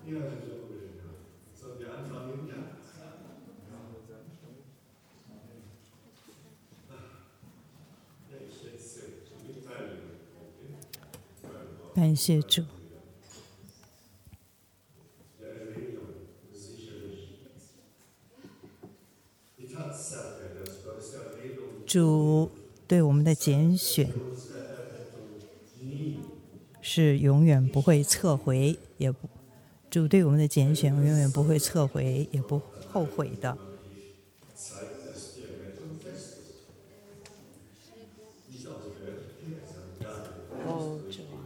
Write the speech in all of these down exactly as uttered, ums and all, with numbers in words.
感谢主。主对我们的拣选是永远不会撤回，也不主对我们的拣选永远不会撤回，也不后悔的。哦，主啊，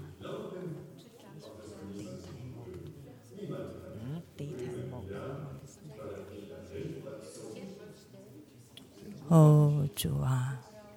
哦，主啊，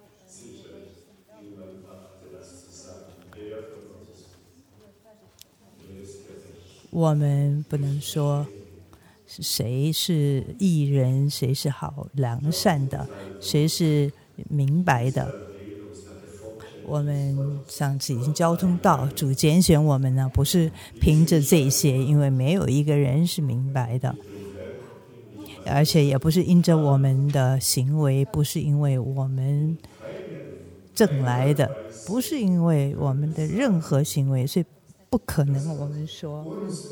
我们不能说谁是义人，谁是好良善的，谁是明白的。我们上次已经交通到，主拣选我们呢，不是凭着这些，因为没有一个人是明白的，而且也不是因着我们的行为，不是因为我们挣来的，不是因为我们的任何行为，所以不可能我们说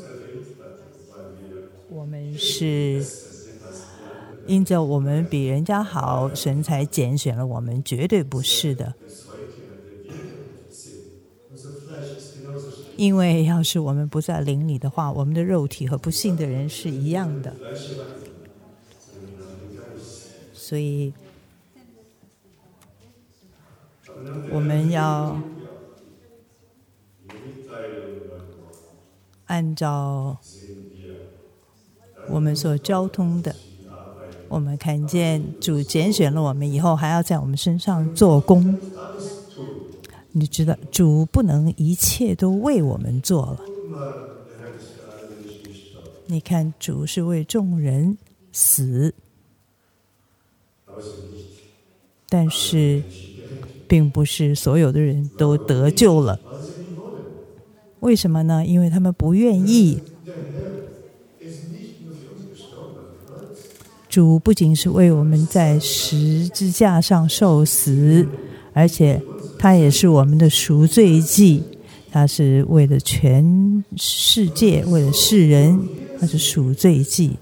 我们是因着我们比人家好，神才拣选了我们，绝对不是的。因为要是我们不在灵里的话，我们的肉体和不信的人是一样的。所以我们要按照我们所交通的，我们看见主拣选了我们以后，还要在我们身上做工。你知道主不能一切都为我们做了，你看主是为众人死，但是并不是所有的人都得救了。为什么呢？因为他们不愿意。主不仅是为我们在十字架上受死，而且他也是我们的赎罪祭，他是为了全世界，为了世人，他是赎罪祭，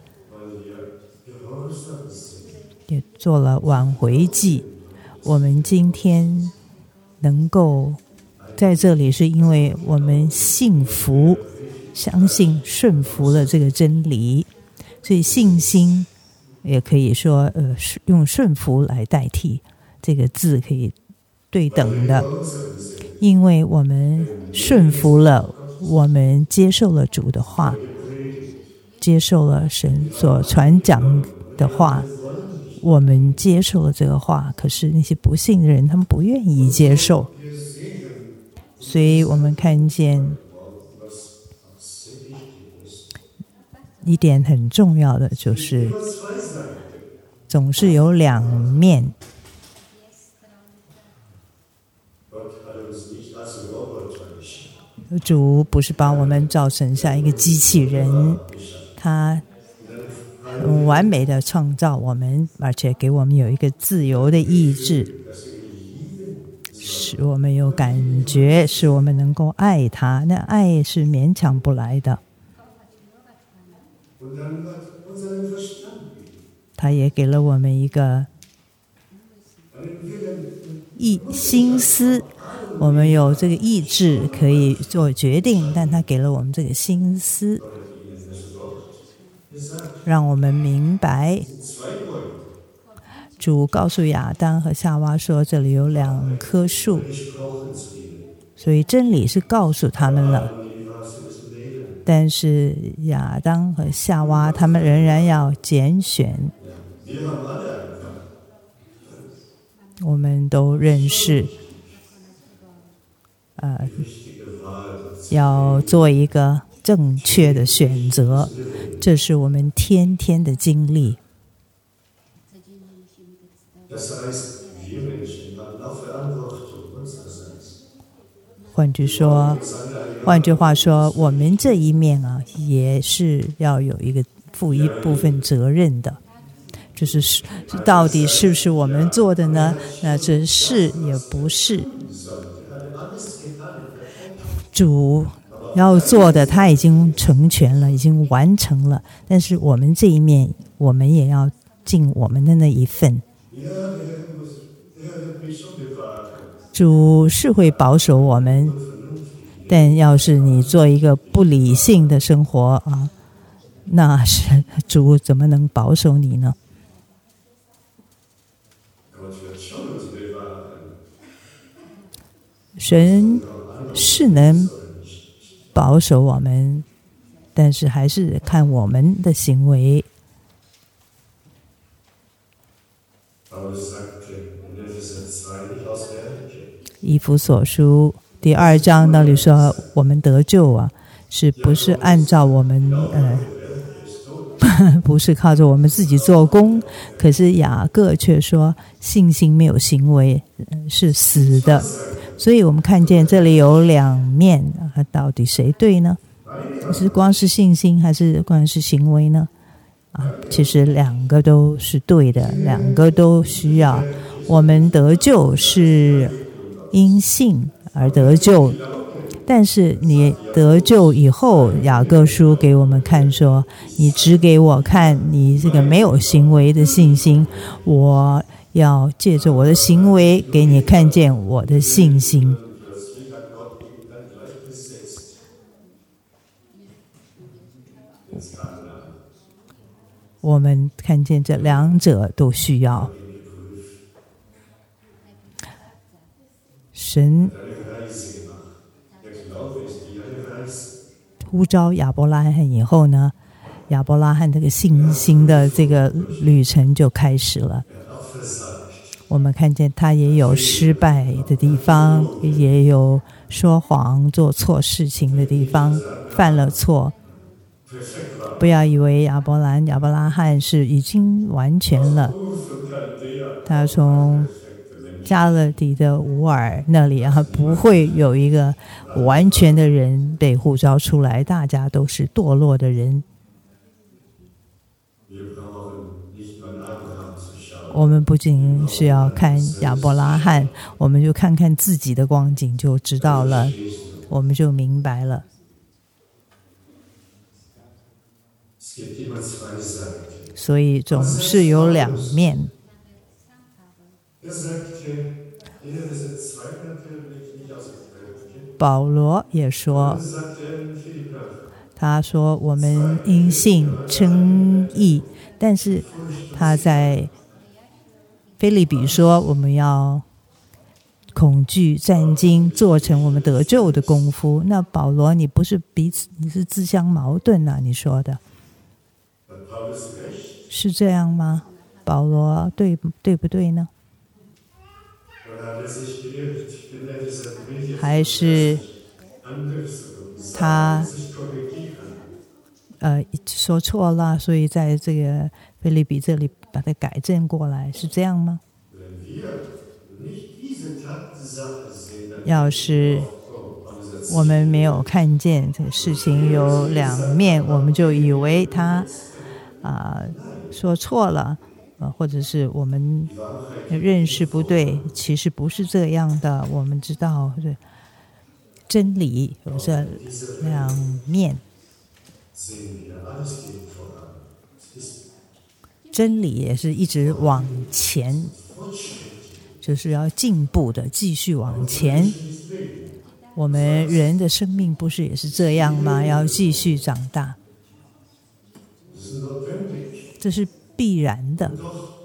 也做了挽回祭。我们今天能够在这里，是因为我们信服、相信、顺服了这个真理，所以信心也可以说，呃，用顺服来代替，这个字可以对等的，因为我们顺服了，我们接受了主的话，接受了神所传讲的话，我们接受了这个话，可是那些不信的人，他们不愿意接受。所以我们看见一点很重要的，就是总是有两面。主不是把我们造成像一个机器人，他很完美的创造我们，而且给我们有一个自由的意志，使我们有感觉，使我们能够爱他。那爱是勉强不来的。他也给了我们一个意心思，我们有这个意志可以做决定，但他给了我们这个心思，让我们明白。主告诉亚当和夏娃说，这里有两棵树，所以真理是告诉他们了，但是亚当和夏娃他们仍然要拣选。我们都认识，呃，要做一个正确的选择，这是我们天天的经历。换句说， 换句话说，我们这一面啊，也是要有一个负一部分责任的，就是到底是不是我们做的呢？那这是也不是主要做的，他已经成全了，已经完成了。但是我们这一面，我们也要尽我们的那一份。主是会保守我们，但要是你做一个不理性的生活啊，那是主怎么能保守你呢？神是能保守我们，但是还是看我们的行为。以弗所书第二章那里说，我们得救啊，是不是按照我们呃，不是靠着我们自己做工？可是雅各却说，信心没有行为是死的。所以我们看见这里有两面啊，到底谁对呢？是光是信心，还是光是行为呢？啊，其实两个都是对的，两个都需要。我们得救是因信而得救，但是你得救以后，雅各书给我们看说，你只给我看你这个没有行为的信心，我要借着我的行为给你看见我的信心。我们看见这两者都需要。神呼召亚伯拉罕以后呢，亚伯拉罕这个信心的这个旅程就开始了。我们看见他也有失败的地方，也有说谎做错事情的地方，犯了错。不要以为亚伯兰亚伯拉罕是已经完全了，他从加勒底的乌尔那里啊，不会有一个完全的人被呼召出来，大家都是堕落的人。我们不仅是要看亚伯拉罕，我们就看看自己的光景就知道了，我们就明白了。所以总是有两面。保罗也说，他说我们因信称义，但是他在腓立比说我们要恐惧战惊，做成我们得救的功夫。那保罗，你不是彼此，你是自相矛盾啊？你说的是这样吗？保罗对对不对呢？还是他呃说错了，所以在这个腓立比这里把它改正过来，是这样吗？要是我们没有看见这个事情有两面，我们就以为他啊、呃、说错了，呃，或者是我们认识不对，其实不是这样的。我们知道真理有这两面，真理也是一直往前，就是要进步的，继续往前。我们人的生命不是也是这样吗？要继续长大，这是必然的，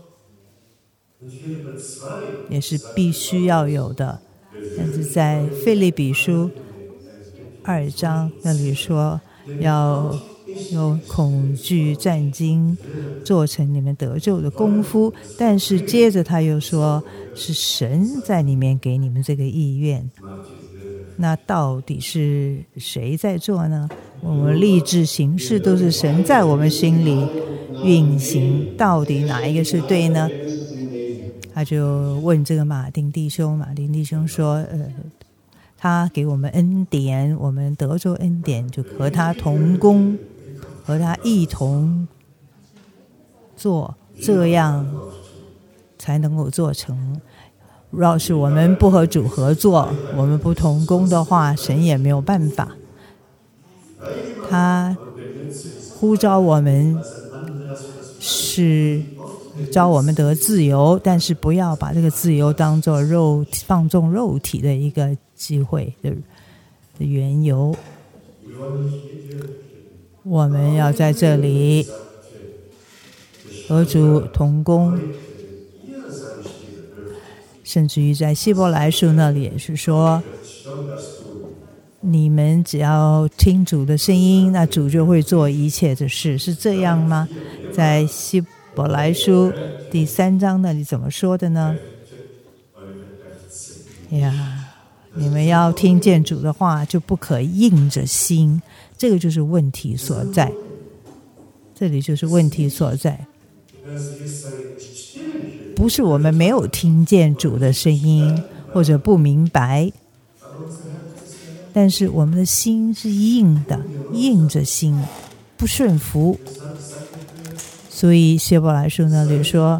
也是必须要有的。但是在腓立比书二章那里说，要有恐惧战惊，做成你们得救的功夫。但是接着他又说，是神在里面给你们这个意愿。那到底是谁在做呢？我们立志行事都是神在我们心里运行，到底哪一个是对呢？他就问这个马丁弟兄，马丁弟兄说，呃， 他给我们恩典，我们得着恩典就和他同工，和他一同做，这样才能够做成。要是我们不和主合作，我们不同工的话，神也没有办法。他呼召我们是召我们得自由，但是不要把这个自由当作肉放纵肉体的一个机会的缘由。我们要在这里和主同工，甚至于在希伯来书那里也是说，你们只要听主的声音，那主就会做一切的事，是这样吗？在希伯来书第三章那里怎么说的呢？呀，你们要听见主的话，就不可硬着心，这个就是问题所在。这里就是问题所在，不是我们没有听见主的声音，或者不明白，但是我们的心是硬的，硬着心，不顺服。所以希伯来书那里说，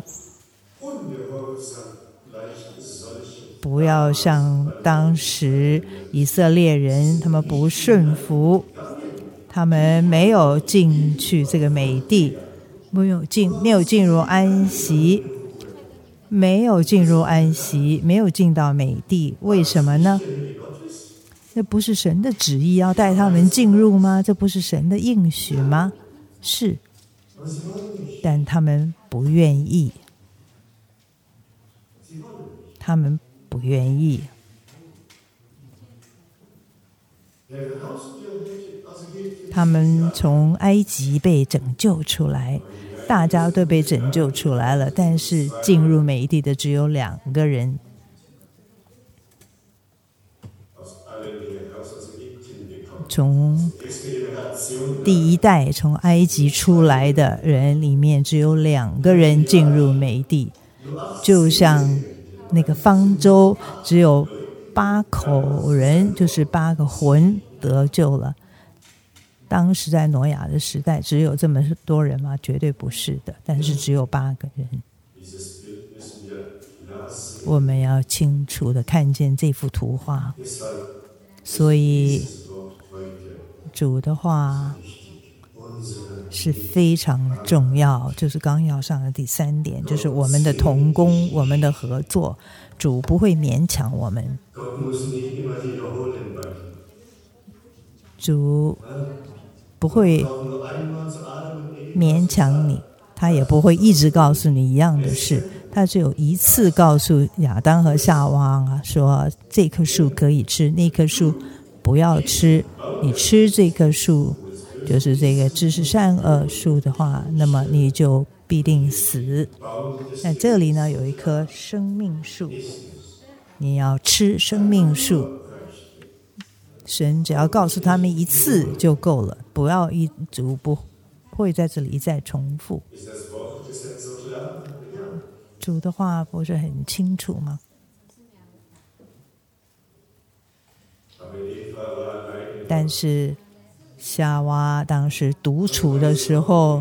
不要像当时以色列人，他们不顺服，他们没有进去这个美地，没有进没有进入安息，没有进入安息，没有进到美地，为什么呢？这不是神的旨意要带他们进入吗？这不是神的应许吗？是，但他们不愿意，他们不愿意。他们从埃及被拯救出来，大家都被拯救出来了，但是进入美地的只有两个人。从第一代从埃及出来的人里面，只有两个人进入美地，就像那个方舟，只有八口人，就是八个魂得救了。当时在挪亚的时代，只有这么多人吗？绝对不是的，但是只有八个人。我们要清楚的看见这幅图画，所以主的话是非常重要，就是纲要上的第三点，就是我们的同工，我们的合作，主不会勉强我们，主不会勉强你，他也不会一直告诉你一样的事，他只有一次告诉亚当和夏娃说，这棵树可以吃，那棵树不要吃，你吃这棵树，就是这个知识善恶树的话，那么你就必定死。那这里呢有一棵生命树，你要吃生命树，神只要告诉他们一次就够了，不要一主不会在这里一再重复。主的话不是很清楚吗？但是夏娃当时独处的时候，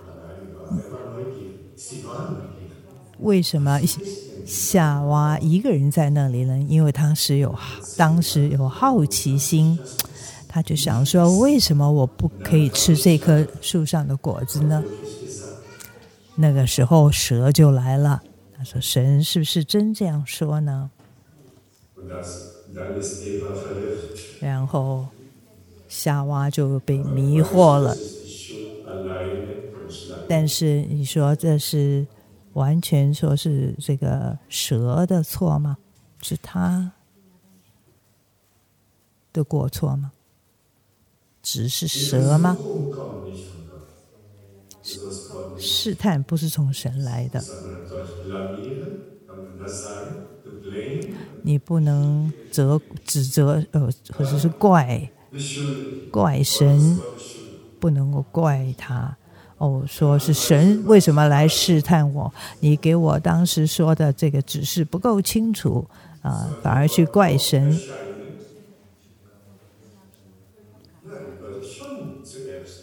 为什么夏娃一个人在那里呢？因为当时有当时有好奇心，他就想说，为什么我不可以吃这棵树上的果子呢？那个时候蛇就来了，他说，神是不是真这样说呢？然后夏娃就被迷惑了。但是你说这是完全说是这个蛇的错吗？是他的过错吗？只是蛇吗？试探不是从神来的，你不能责指责呃，或者是怪怪神，不能够怪他。哦，说是神为什么来试探我？你给我当时说的这个指示不够清楚啊、呃，反而去怪神。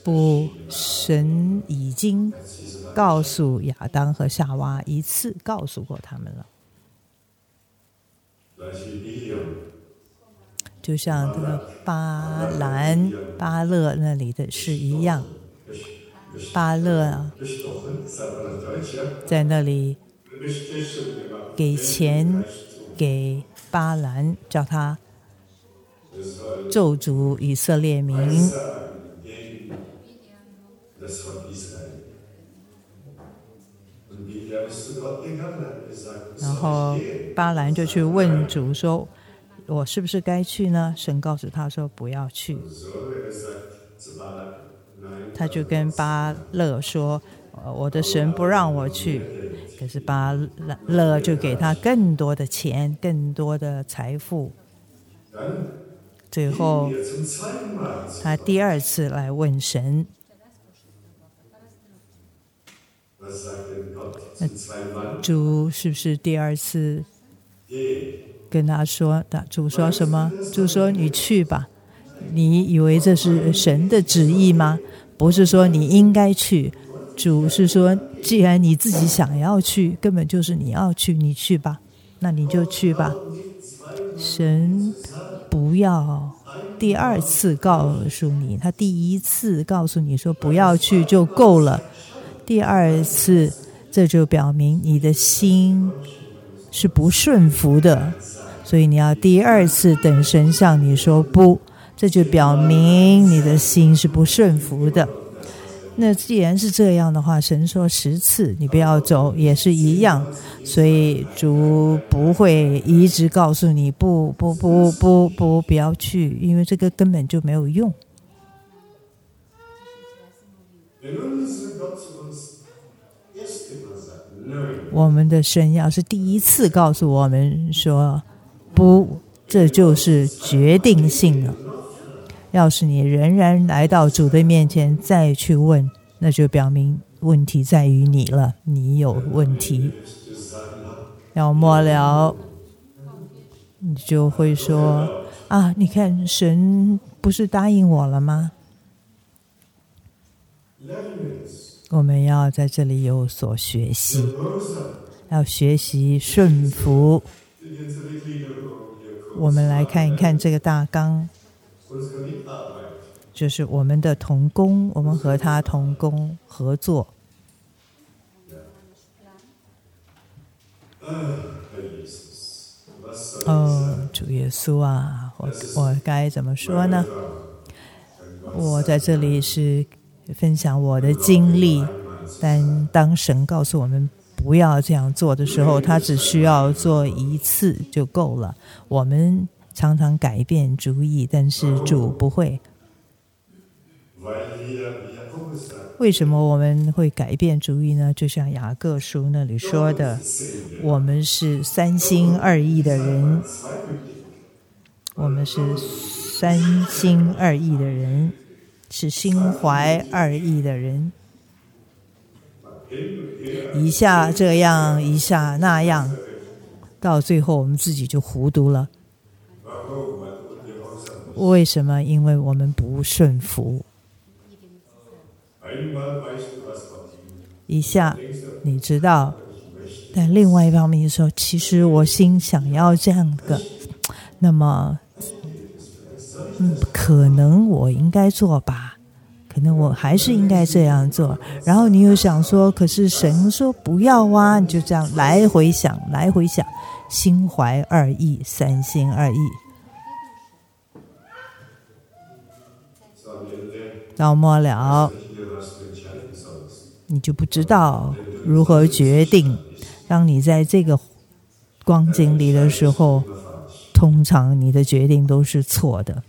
不，神已经告诉亚当和夏娃一次，告诉过他们了。就像这个巴兰、巴勒那里的是一样，巴勒啊，在那里给钱给巴兰，叫他咒诅以色列民。然后巴兰就去问主说，我是不是该去呢？神告诉他说不要去。他就跟巴勒说，我的神不让我去。可是巴勒就给他更多的钱，更多的财富。最后他第二次来问神，主是不是第二次跟他说，主说什么？主说你去吧。你以为这是神的旨意吗？不是说你应该去，主是说既然你自己想要去，根本就是你要去，你去吧，那你就去吧。神不要第二次告诉你，他第一次告诉你说不要去就够了，第二次这就表明你的心是不顺服的，所以你要第二次等神向你说不，这就表明你的心是不顺服的。那既然是这样的话，神说十次你不要走也是一样，所以主不会一直告诉你不不不不不不要去，因为这个根本就没有用。我们的神要是第一次告诉我们说不，这就是决定性了。要是你仍然来到主的面前再去问，那就表明问题在于你了，你有问题。要末了你就会说啊，你看神不是答应我了吗？我们要在这里有所学习，要学习顺服。我们来看一看这个大纲，就是我们的同工，我们和他同工合作。哦，主耶稣啊，我我该怎么说呢？我在这里是分享我的经历，但当神告诉我们不要这样做的时候，他只需要做一次就够了。我们常常改变主意，但是主不会。为什么我们会改变主意呢？就像雅各书那里说的，我们是三心二意的人，我们是三心二意的人，是心怀二意的人，一下这样一下那样，到最后我们自己就糊涂了。为什么？因为我们不顺服。一下你知道，但另外一方面说，其实我心想要这样的，那么嗯，可能我应该做吧，可能我还是应该这样做。然后你又想说，可是神说不要啊，你就这样来回想，来回想，心怀二意，三心二意。到末了，你就不知道如何决定。当你在这个光景里的时候，通常你的决定都是错的。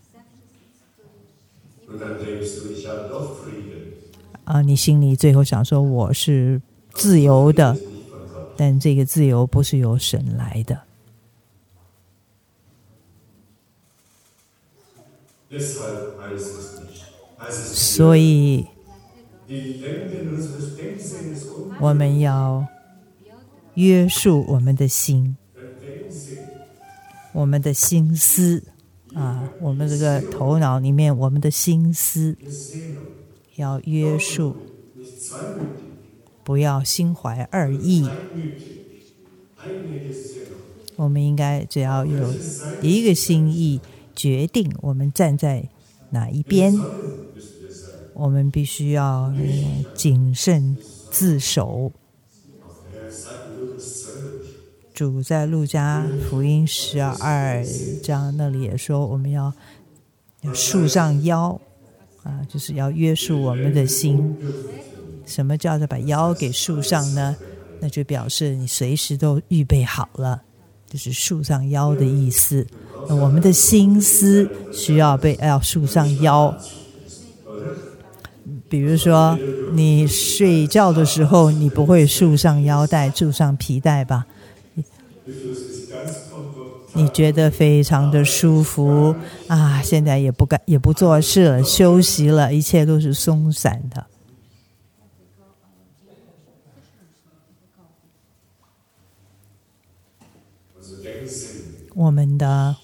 啊，你心里最后想说我是自由的，但这个自由不是由神来的。所以我们要约束我们的心，我们的心思啊，我们这个头脑里面，我们的心思要约束，不要心怀二意。我们应该只要有一个心意，决定我们站在哪一边。我们必须要谨慎自守。主在路加福音十二章那里也说，我们要要束上腰啊，就是要约束我们的心。什么叫做把腰给束上呢？那就表示你随时都预备好了，就是束上腰的意思。那我们的心思需要被要束上腰。比如说你睡觉的时候，你不会束上腰带束上皮带吧？你觉得非常的舒服啊，现在也不干也不做事了，休息了，一切都是松散的。我们的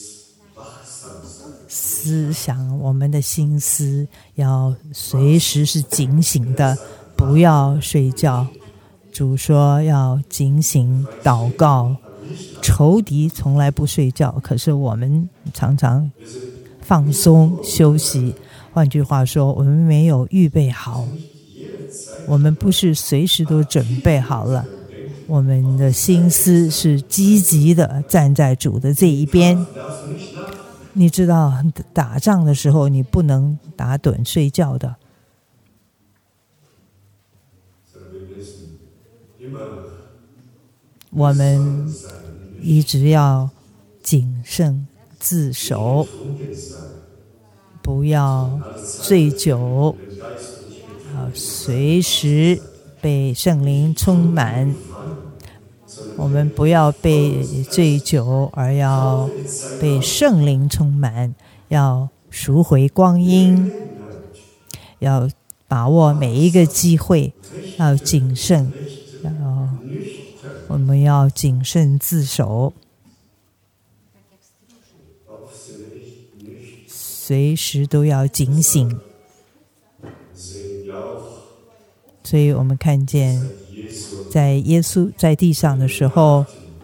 思想，我们的心思要随时是警醒的，不要睡觉。主说要警醒祷告。仇敌从来不睡觉，可是我们常常放松休息。换句话说，我们没有预备好，我们不是随时都准备好了。我们的心思是积极的，站在主的这一边。你知道打仗的时候你不能打盹睡觉的。我们一直要谨慎自守，不要醉酒，要随时被圣灵充满。我们不要被醉酒，而要被圣灵充满，要赎回光阴，要把握每一个机会，要谨慎，要我们要谨慎自守，随时都要警醒。所以我们看见在耶稣在地上的时候，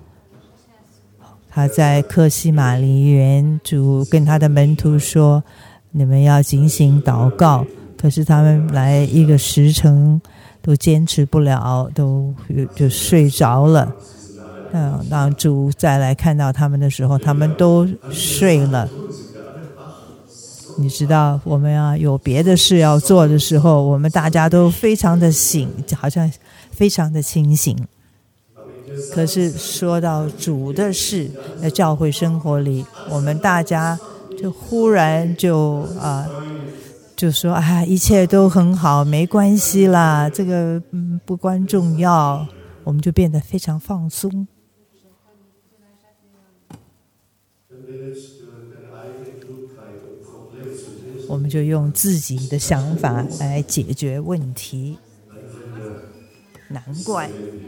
他在客西马尼园，主跟他的门徒说，你们要警醒祷告。可是他们来一个时辰都坚持不了，都就睡着了。嗯，当主再来看到他们的时候，他们都睡了。你知道，我们啊有别的事要做的时候，我们大家都非常的醒，好像非常的清醒。可是说到主的事，在教会生活里，我们大家就忽然就啊。就说啊，一切都很好，没关系啦，这个嗯不关重要，我们就变得非常放松。我们就用自己的想法来解决问题，难怪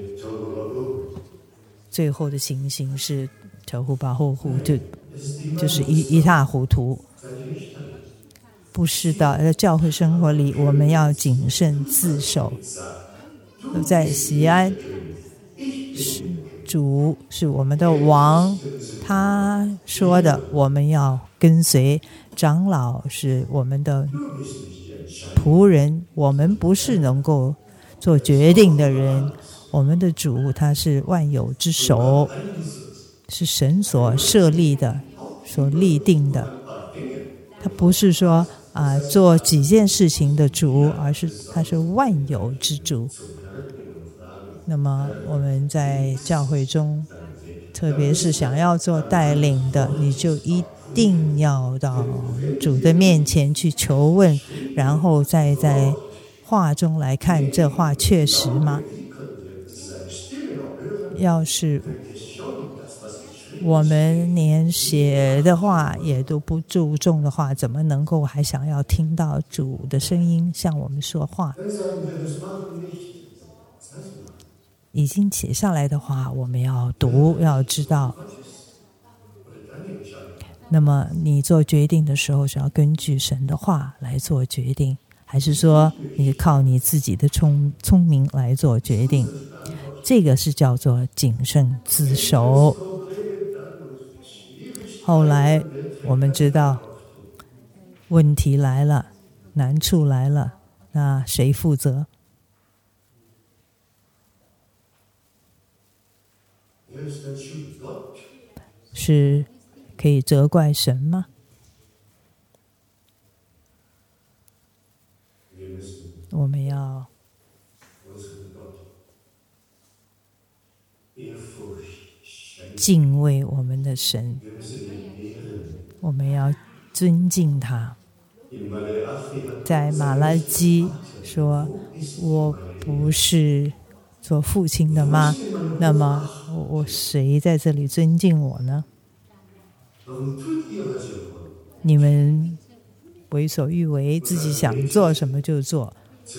最后的情形是仇户把后户就就是一一塌糊涂。不是的，在教会生活里，我们要谨慎自守。在西安，是主是我们的王，他说的我们要跟随。长老是我们的仆人，我们不是能够做决定的人。我们的主他是万有之首，是神所设立的，所立定的。他不是说啊，做几件事情的主，而是他是万有之主。那么我们在教会中，特别是想要做带领的，你就一定要到主的面前去求问，然后再在话中来看这话确实吗？要是我们连写的话也都不注重的话，怎么能够还想要听到主的声音向我们说话？已经写下来的话，我们要读，要知道。那么你做决定的时候，是要根据神的话来做决定， 还是说你靠你自己的聪聪明来做决定？这个是叫做谨慎自守。后来我们知道问题来了，难处来了，那谁负责？是可以责怪神吗？我们要敬畏我们的神，我们要尊敬他。在马拉基说，我不是做父亲的吗？那么我谁在这里尊敬我呢？你们为所欲为，自己想做什么就做，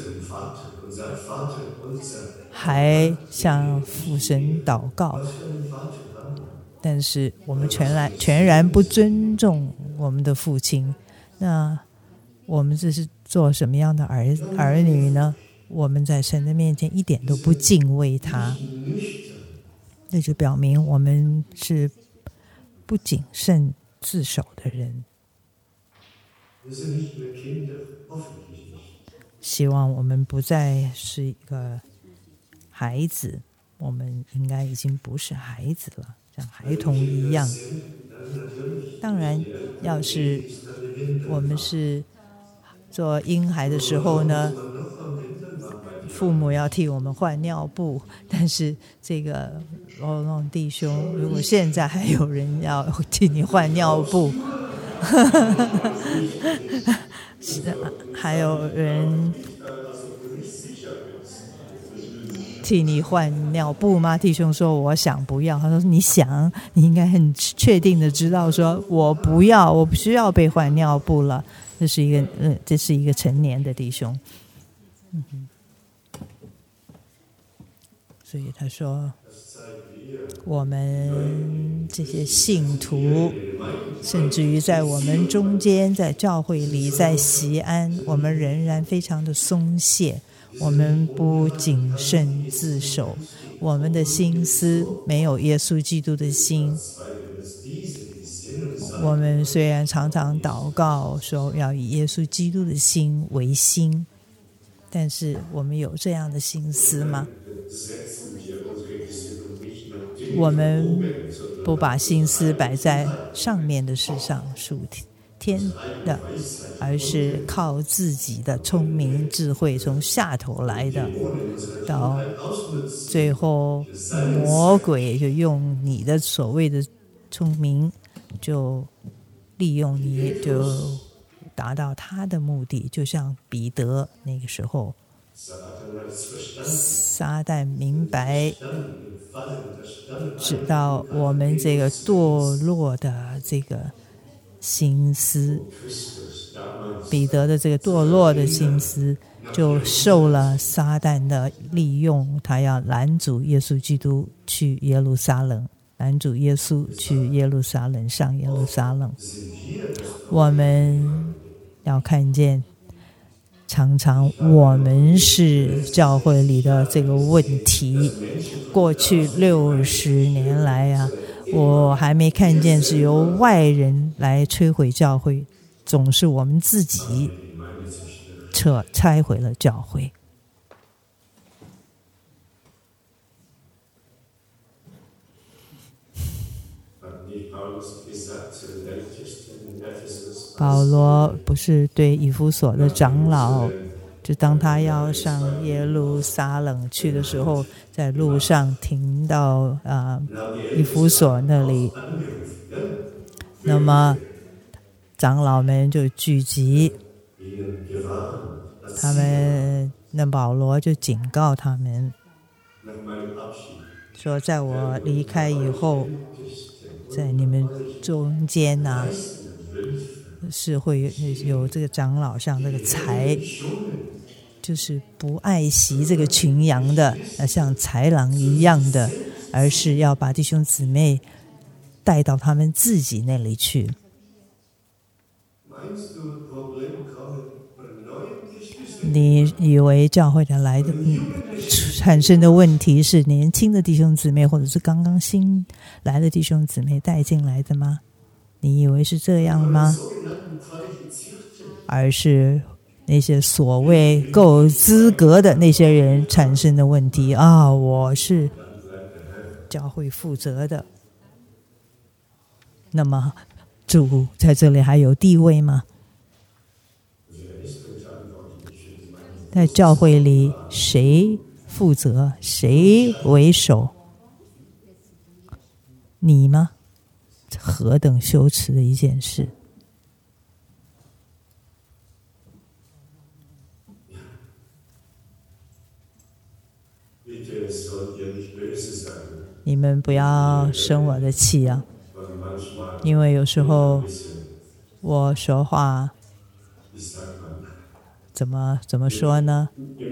还向父神祷告，但是我们全然全然不尊重我们的父亲，那我们这是做什么样的儿儿女呢？我们在神的面前一点都不敬畏他，那就表明我们是不谨慎自守的人。希望我们不再是一个孩子，我们应该已经不是孩子了，像孩童一样。当然，要是我们是做婴孩的时候呢，父母要替我们换尿布，但是这个罗龙弟兄，如果现在还有人要替你换尿布，还有人替你换尿布吗？弟兄说我想不要。他说你想，你应该很确定的知道说我不要，我不需要被换尿布了。这是一个、呃、这是一个成年的弟兄。嗯哼，所以他说我们这些信徒，甚至于在我们中间，在教会里，在锡安，我们仍然非常的松懈，我们不谨慎自守，我们的心思没有耶稣基督的心。我们虽然常常祷告说要以耶稣基督的心为心，但是我们有这样的心思吗？我们不把心思摆在上面的事上，属天的，而是靠自己的聪明智慧从下头来的，到最后魔鬼就用你的所谓的聪明，就利用你，就达到他的目的。就像彼得那个时候，撒旦明白知道我们这个堕落的这个心思，彼得的这个堕落的心思就受了撒旦的利用，他要拦阻耶稣基督去耶路撒冷，拦阻耶稣去耶路撒冷，上耶路撒冷。我们要看见常常我们是教会里的这个问题。过去六十年来啊，我还没看见是由外人来摧毁教会，总是我们自己撤拆毁了教会。保罗不是对以弗所的长老，就当他要上耶路撒冷去的时候，在路上停到呃以弗所那里，那么长老们就聚集，他们那保罗就警告他们说，在我离开以后，在你们中间啊，是会有这个长老像这个豺，就是不爱惜这个群羊的，像豺狼一样的，而是要把弟兄姊妹带到他们自己那里去。 你以为教会的来的、嗯、产生的问题是年轻的弟兄姊妹或者是刚刚新来的弟兄姊妹带进来的吗？你以为是这样吗？而是那些所谓够资格的那些人产生的问题啊！我是教会负责的，那么主在这里还有地位吗？在教会里，谁负责？谁为首？你吗？何等羞耻的一件事！你们不要生我的气啊！因为有时候我说话怎么怎么说呢？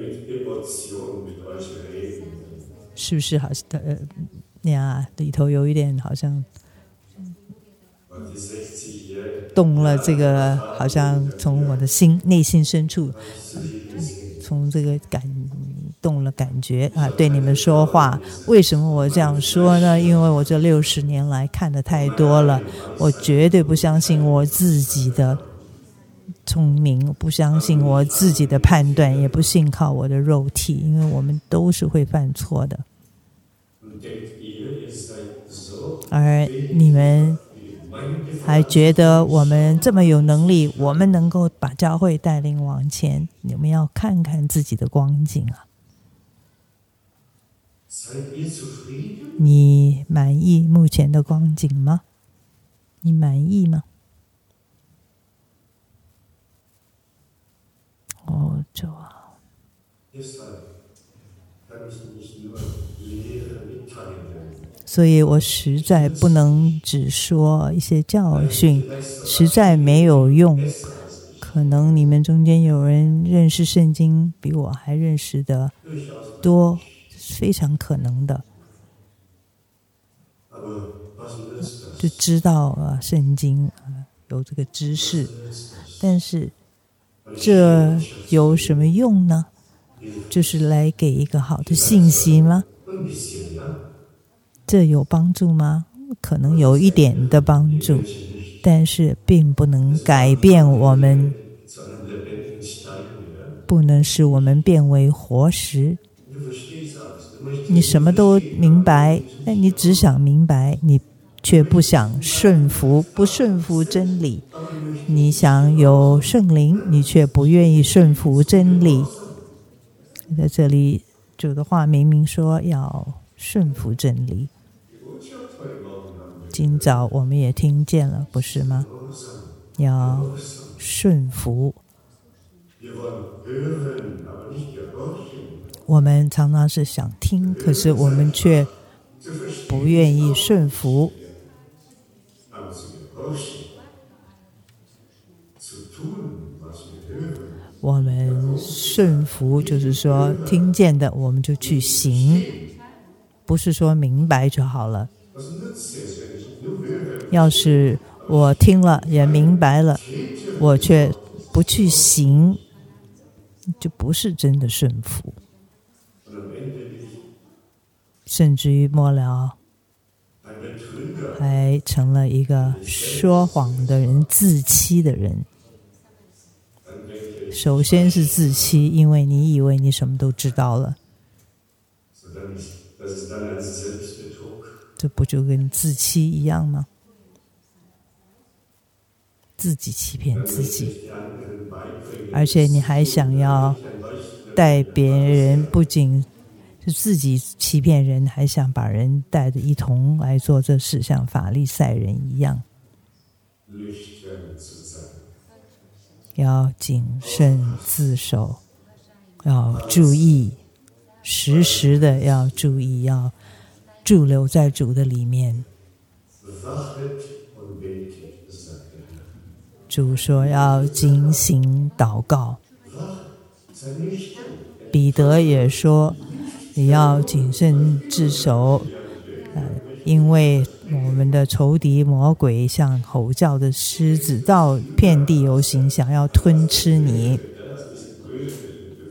是不是好像呃呀里头有一点好像动了这个，好像从我的心内心深处，从这个感动了感觉啊，对你们说话。为什么我这样说呢？因为我这六十年来看的太多了，我绝对不相信我自己的聪明，不相信我自己的判断，也不信靠我的肉体，因为我们都是会犯错的。而你们还觉得我们这么有能力，我们能够把教会带领往前，你们要看看自己的光景啊！你满意目前的光景吗？你满意吗？哦，主啊！所以我实在不能只说一些教训，实在没有用。可能你们中间有人认识圣经比我还认识的多，非常可能的，就知道啊圣经啊有这个知识，但是这有什么用呢？就是来给一个好的信息吗？这有帮助吗？可能有一点的帮助，但是并不能改变我们，不能使我们变为活石。你什么都明白，但你只想明白，你却不想顺服，不顺服真理。你想有圣灵，你却不愿意顺服真理。在这里，主的话明明说要顺服真理。今早我们也听见了，不是吗？要顺服。我们常常是想听，可是我们却不愿意顺服。我们顺服就是说听见的我们就去行，不是说明白就好了。要是我听了也明白了，我却不去行，就不是真的顺服。甚至于末了还成了一个说谎的人，自欺的人。首先是自欺，因为你以为你什么都知道了，这不就跟自欺一样吗？自己欺骗自己，而且你还想要带别人，不仅是自己欺骗人，还想把人带着一同来做这事，像法利赛人一样。要谨慎自守，要注意，时时的要注意，要驻留在主的里面。主说要警醒祷告，彼得也说你要谨慎自守，呃，因为我们的仇敌魔鬼像吼叫的狮子，到遍地游行，想要吞吃你。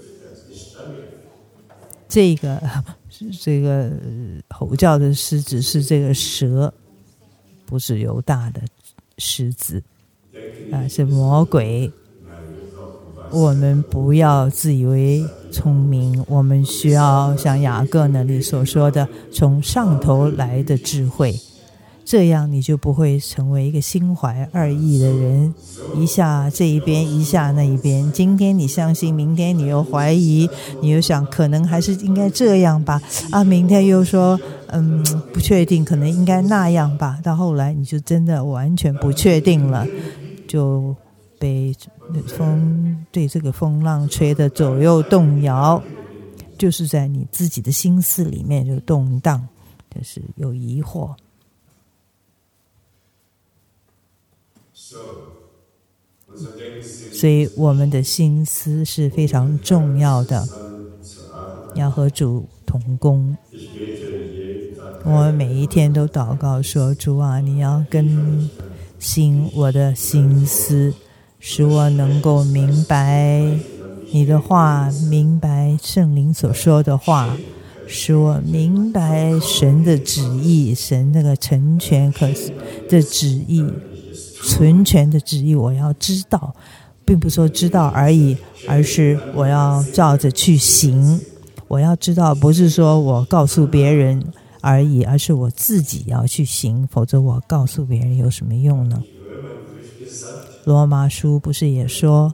这个这个吼叫的狮子是这个蛇，不是犹大的狮子啊，是魔鬼。我们不要自以为聪明，我们需要像雅各那里所说的，从上头来的智慧，这样你就不会成为一个心怀二意的人，一下这一边一下那一边，今天你相信，明天你又怀疑，你又想可能还是应该这样吧，啊，明天又说嗯不确定，可能应该那样吧，到后来你就真的完全不确定了，就被风对这个风浪吹得左右动摇，就是在你自己的心思里面就动荡，就是有疑惑。所以我们的心思是非常重要的，要和主同工。我们每一天都祷告说，主啊，你要更新我的心思，使我能够明白你的话，明白圣灵所说的话，使我明白神的旨意，神那个成全可的旨意，纯全的旨意我要知道，并不是说知道而已，而是我要照着去行。我要知道，不是说我告诉别人而已，而是我自己要去行，否则我告诉别人有什么用呢？罗马书不是也说，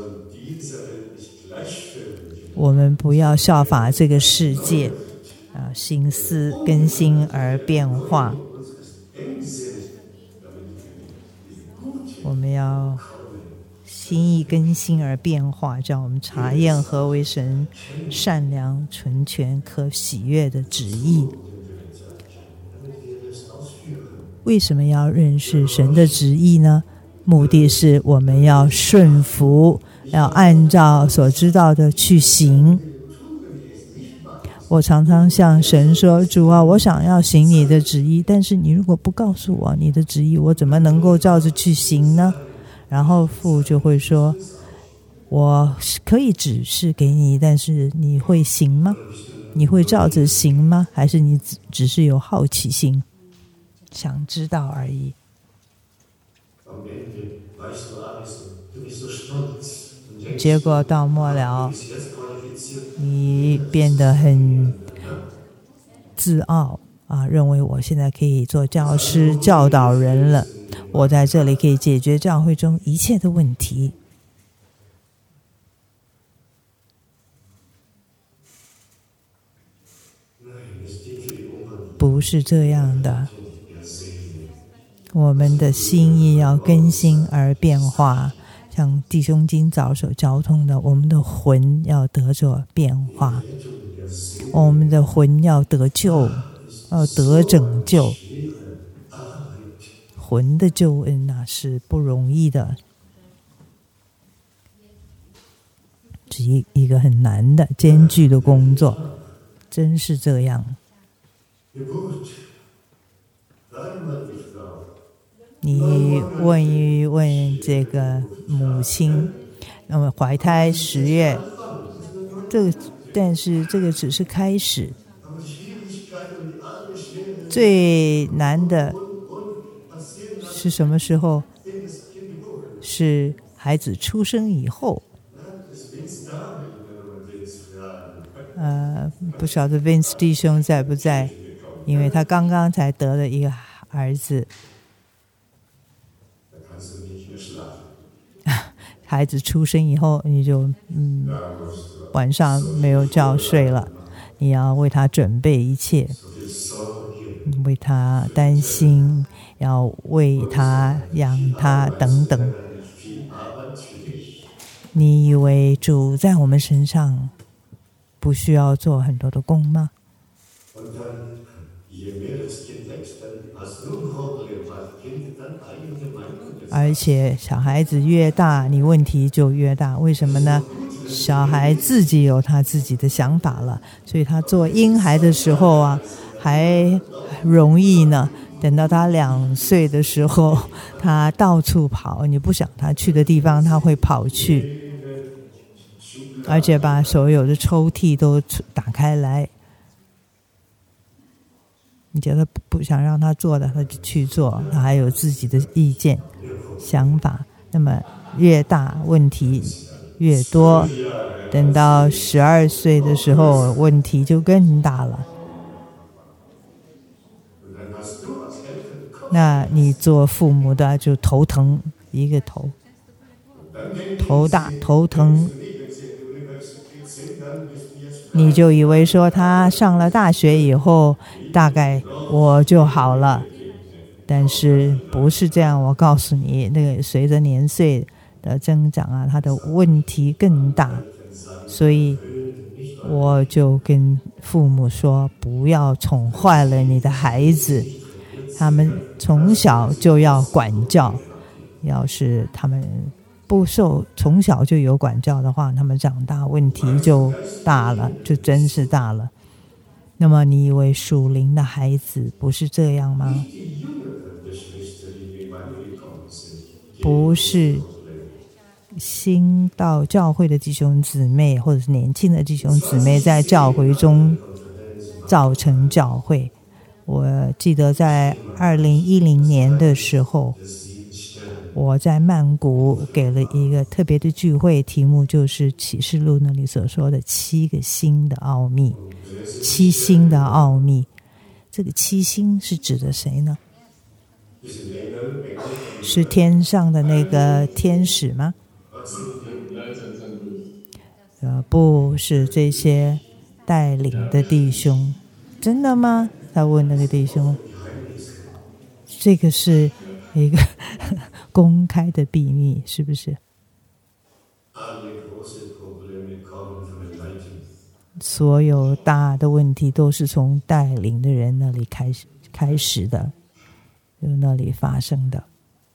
我们不要效法这个世界，啊，心思更新而变化。我们要心意更新而变化，叫我们查验何为神善良、纯全、可喜悦的旨意。为什么要认识神的旨意呢？目的是我们要顺服，要按照所知道的去行。我常常向神说，主啊，我想要行你的旨意，但是你如果不告诉我你的旨意，我怎么能够照着去行呢？然后父就会说，我可以指示给你，但是你会行吗？你会照着行吗？还是你只是有好奇心，想知道而已？结果到末了，你变得很自傲啊，认为我现在可以做教师教导人了，我在这里可以解决教会中一切的问题。不是这样的，我们的心意要更新而变化，像弟兄今早所交通的，我们的魂要得着变化，我们的魂要得救，要得拯救。魂的救恩啊，是不容易的，是一一个很难的艰巨的工作，真是这样。你问一问这个母亲，那么怀胎十月，这个但是这个只是开始，最难的是什么时候？是孩子出生以后。呃，不晓得 Vince 弟兄在不在？因为他刚刚才得了一个儿子。孩子出生以后，你就嗯，晚上没有觉睡了，你要为他准备一切，为他担心，要喂他、养他等等。你以为主在我们身上不需要做很多的工吗？而且小孩子越大，你问题就越大。为什么呢？小孩自己有他自己的想法了，所以他做婴孩的时候啊，还容易呢。等到他两岁的时候，他到处跑，你不想他去的地方，他会跑去。 而且把所有的抽屉都打开来。你觉得不想让他做的，他就去做，他还有自己的意见、想法。那么越大问题越多，等到十二岁的时候，问题就更大了。那你做父母的就头疼，一个头，头大头疼。你就以为说他上了大学以后大概我就好了，但是不是这样。我告诉你，那个随着年岁的增长啊，他的问题更大。所以我就跟父母说，不要宠坏了你的孩子，他们从小就要管教。要是他们不受从小就有管教的话，他们长大问题就大了，就真是大了。那么你以为属灵的孩子不是这样吗？不是新到教会的弟兄姊妹，或者是年轻的弟兄姊妹在教会中造成教会。我记得在二零一零年的时候，我在曼谷给了一个特别的聚会，题目就是启示录那里所说的七个星的奥秘。七星的奥秘，这个七星是指的谁呢？是天上的那个天使吗？呃，不是，这些带领的弟兄。真的吗？他问那个弟兄。这个是一个公开的秘密，是不是？所有大的问题都是从带领的人那里开始开始的，由那里发生的。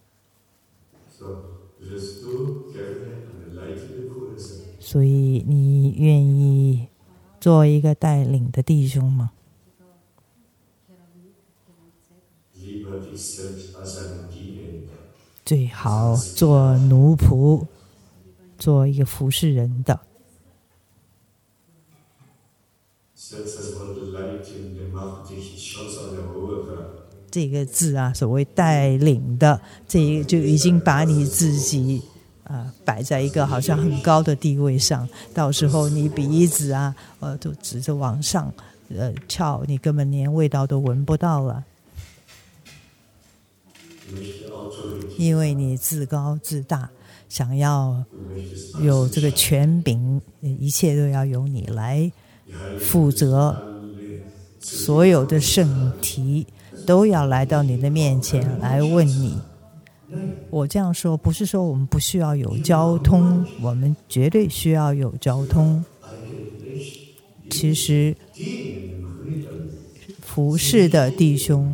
所以你愿意做一个带领的弟兄吗？最好做奴仆，做一个服侍人的。这个字啊，所谓带领的，这个就已经把你自己啊摆在一个好像很高的地位上。到时候你鼻子啊，呃，都指着往上呃翘，你根本连味道都闻不到了。因为你自高自大，想要有这个权柄，一切都要由你来负责，所有的圣题都要来到你的面前来问你。我这样说不是说我们不需要有交通，我们绝对需要有交通。其实服侍的弟兄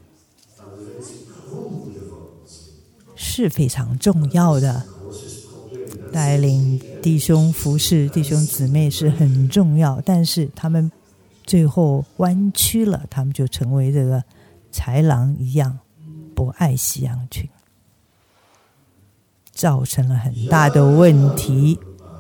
是非常重要的，带领弟兄服侍弟兄姊妹是很重要，但是他们最后弯曲了，他们就成为这个豺狼一样，不爱惜羊群，造成了很大的问题。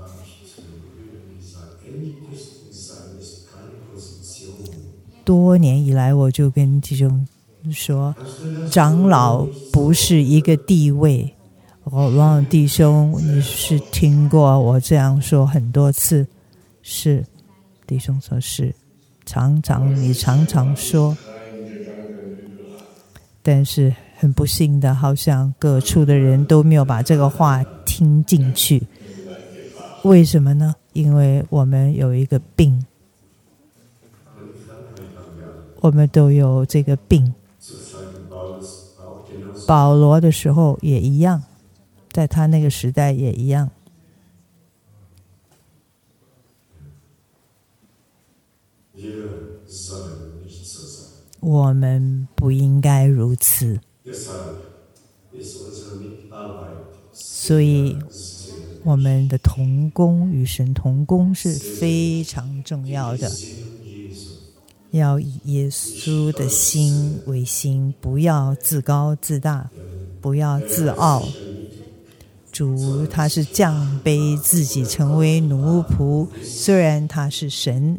多年以来，我就跟弟兄说，长老不是一个地位。我望弟兄，你是听过我这样说很多次？是，弟兄说是，常常你常常说，但是很不幸的，好像各处的人都没有把这个话听进去。为什么呢？因为我们有一个病，我们都有这个病。保罗的时候也一样，在他那个时代也一样。我们不应该如此，所以我们的同工与神同工是非常重要的。要以耶稣的心为心，不要自高自大，不要自傲。 主他是降卑自己成为奴仆，虽然他是神，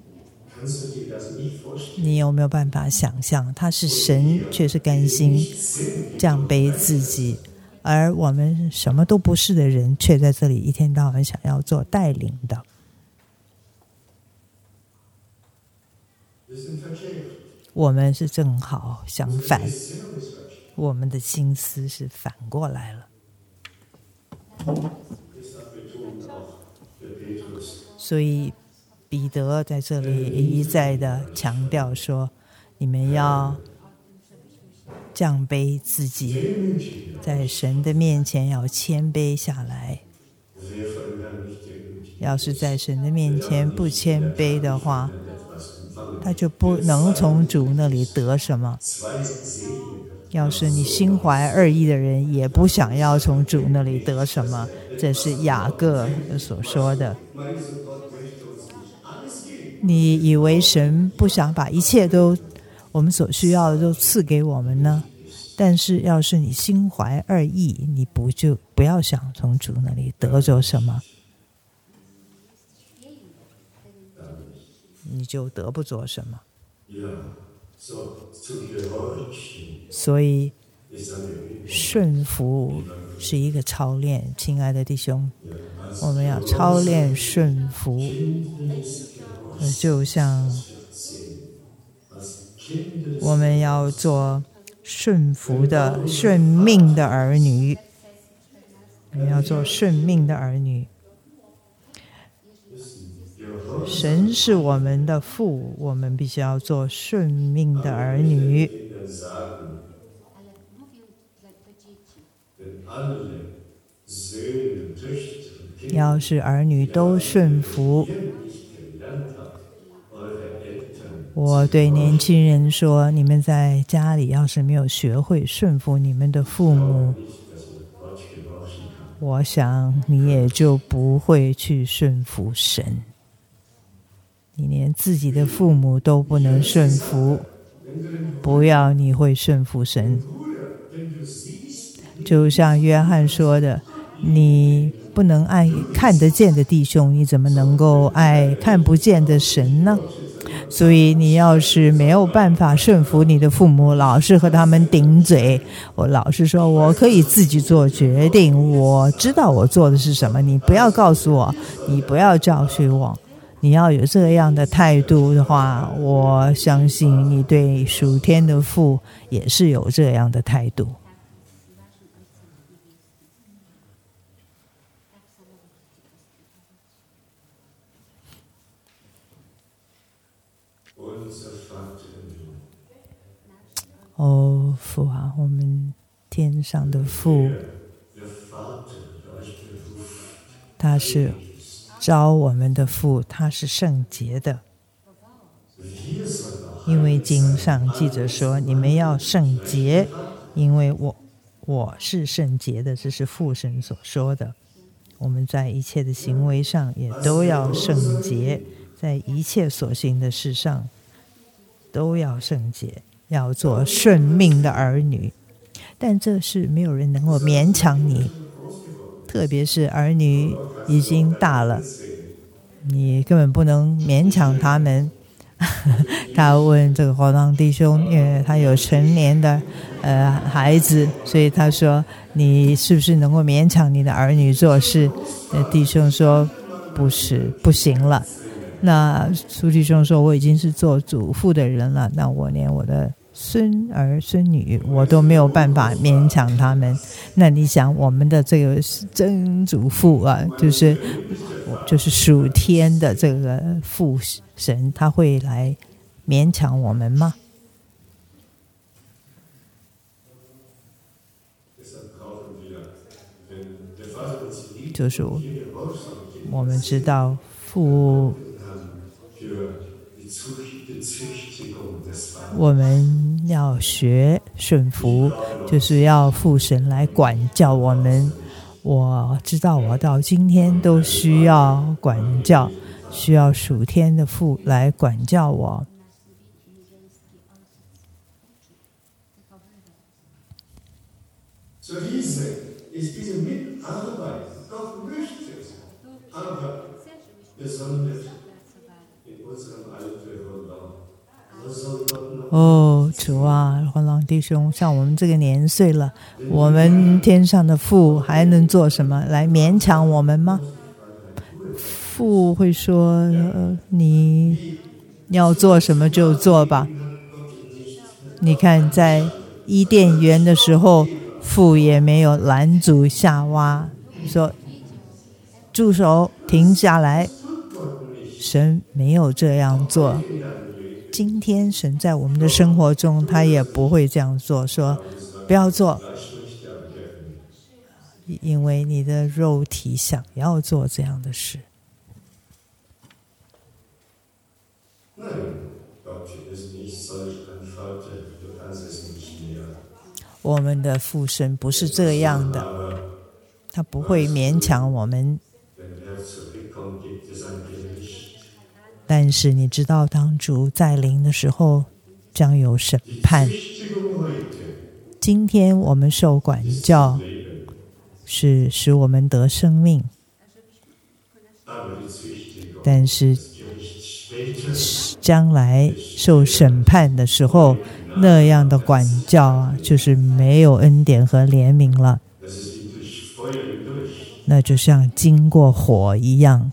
你有没有办法想象他是神却是甘心降卑自己，而我们什么都不是的人却在这里一天到晚想要做带领的。我们是正好相反，我们的心思是反过来了。所以彼得在这里一再的强调说，你们要降卑自己，在神的面前要谦卑下来。要是在神的面前不谦卑的话，他就不能从主那里得什么。要是你心怀二意的人也不想要从主那里得什么，这是雅各所说的。你以为神不想把一切都我们所需要的都赐给我们呢？但是要是你心怀二意，你不就不要想从主那里得着什么，你就得不着什么。所以顺服是一个操练，亲爱的弟兄，我们要操练顺服，就像我们要做顺服的顺命的儿女，我们要做顺命的儿女。神是我们的父，我们必须要做顺命的儿女。要是儿女都顺服，我对年轻人说，你们在家里要是没有学会顺服你们的父母，我想你也就不会去顺服神。你连自己的父母都不能顺服，不要你会顺服神。就像约翰说的，你不能爱看得见的弟兄，你怎么能够爱看不见的神呢？所以你要是没有办法顺服你的父母，老是和他们顶嘴，我老是说我可以自己做决定，我知道我做的是什么，你不要告诉我，你不要教训我。你要有这样的态度的话，我相信你对属天的父也是有这样的态度。哦，父啊，我们天上的父，他是召我们的父，他是圣洁的。因为经上记着说，你们要圣洁，因为我我是圣洁的，这是父神所说的。我们在一切的行为上也都要圣洁，在一切所行的事上都要圣洁，要做顺命的儿女。但这是没有人能够勉强你，特别是儿女已经大了，你根本不能勉强他们。他问这个华堂弟兄，因为他有成年的呃孩子，所以他说，你是不是能够勉强你的儿女做事？呃、弟兄说不是，不行了。那苏弟兄说，我已经是做祖父的人了，那我连我的孙儿孙女我都没有办法勉强他们。那你想，我们的这个曾祖父啊，就是就是属天的这个父神，他会来勉强我们吗？就是我们知道父，我们要学顺服，就是要父神来管教我们。我知道我到今天都需要管教，需要属天的父来管教我。 哦，主啊，黄郎弟兄，像我们这个年岁了，我们天上的父还能做什么来勉强我们吗？父会说、呃、你要做什么就做吧。你看在伊甸园的时候，父也没有拦阻夏娃，说住手，停下来。神没有这样做。今天神在我们的生活中，他也不会这样做，说不要做，因为你的肉体想要做这样的事。我们的父神不是这样的，他不会勉强我们。但是你知道，当主再临的时候，将有审判。今天我们受管教，是使我们得生命，但是将来受审判的时候，那样的管教啊，就是没有恩典和怜悯了，那就像经过火一样。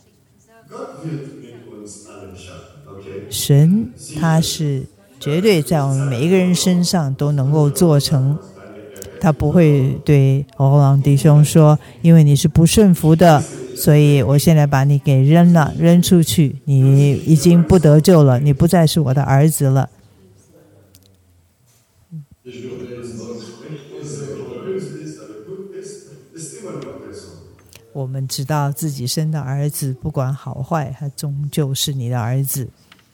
神他是绝对在我们每一个人身上都能够做成，他不会对欧郎弟兄说，因为你是不顺服的，所以我现在把你给扔了，扔出去，你已经不得救了，你不再是我的儿子了。我们知道自己生的儿子不管好坏，他终究是你的儿子。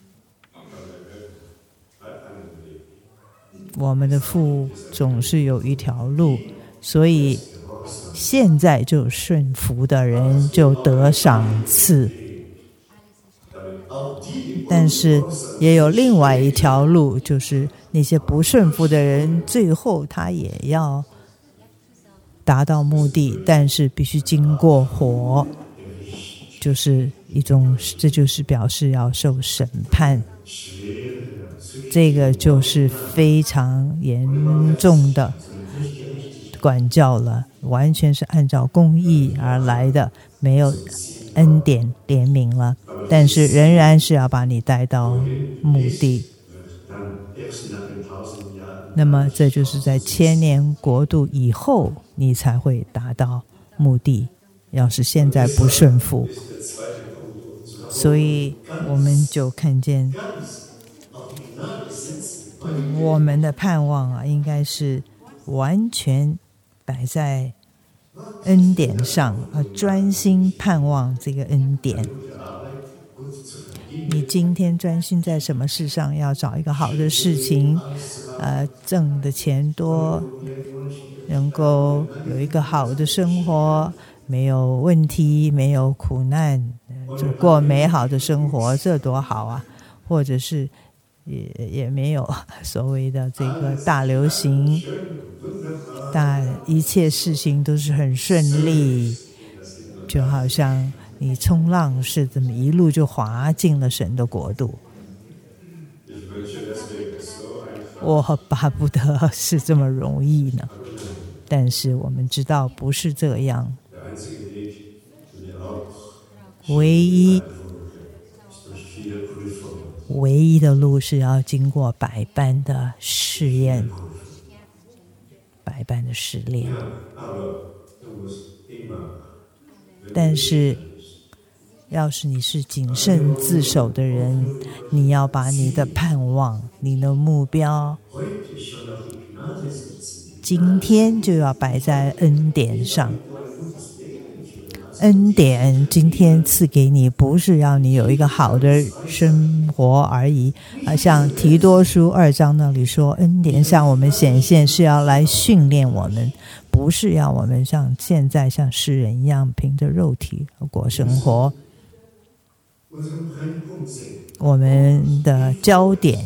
我们的父总是有一条路，所以现在就顺服的人就得赏赐，但是也有另外一条路，就是那些不顺服的人，最后他也要达到目的，但是必须经过火，就是一种，这就是表示要受审判。这个就是非常严重的管教了，完全是按照公义而来的，没有恩典怜悯了，但是仍然是要把你带到目的。那么这就是在千年国度以后，你才会达到目的。要是现在不顺服，所以我们就看见我们的盼望啊，应该是完全摆在恩典上，啊，专心盼望这个恩典。你今天专心在什么事上？要找一个好的事情，呃，挣的钱多，能够有一个好的生活，没有问题，没有苦难，就过美好的生活，这多好啊！或者是也也没有所谓的这个大流行，大一切事情都是很顺利，就好像你冲浪是这么一路就滑进了神的国度。我巴不得是这么容易呢，但是我们知道不是这样。唯一唯一的路是要经过百般的试验，百般的试炼。但是要是你是谨慎自守的人，你要把你的盼望，你的目标，今天就要摆在恩典上。恩典今天赐给你，不是要你有一个好的生活而已，啊，像提多书二章那里说，恩典向我们显现是要来训练我们，不是要我们像现在像世人一样凭着肉体过生活。我们的焦点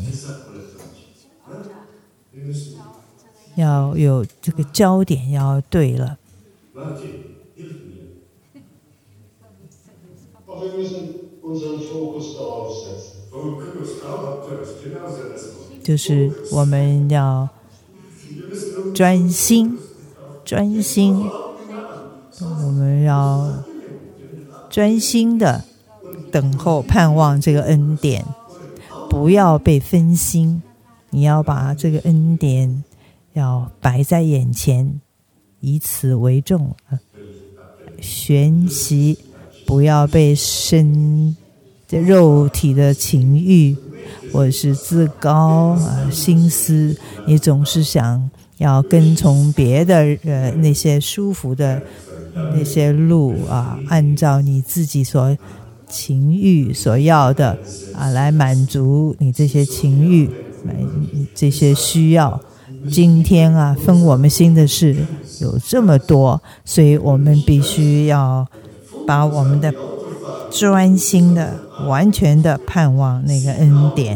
要有这个焦点要对了， 就是我们要专心，专心，我们要专心的等候盼望这个恩典，不要被分心。你要把这个恩典要摆在眼前，以此为重，学习不要被身肉体的情欲或是自高啊心思，你总是想要跟从别的呃那些舒服的那些路啊，按照你自己所情欲所要的啊来满足你这些情欲，这些需要。今天啊，分我们心的事有这么多，所以我们必须要把我们的专心的、完全的盼望那个恩典。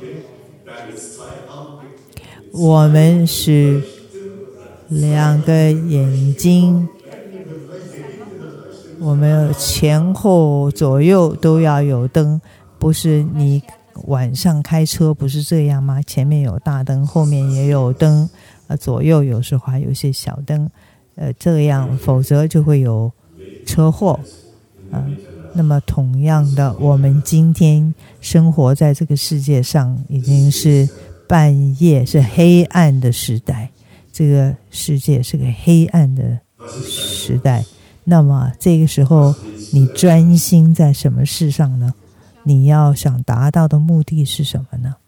我们是两个眼睛，我们前后左右都要有灯，不是你晚上开车不是这样吗？前面有大灯，后面也有灯，呃，左右有时候还有一些小灯，呃，这样否则就会有车祸，啊、呃。那么同样的，我们今天生活在这个世界上，已经是半夜，是黑暗的时代，这个世界是个黑暗的时代。那么这个时候，你专心在什么事上呢？你要想达到的目的是什么呢？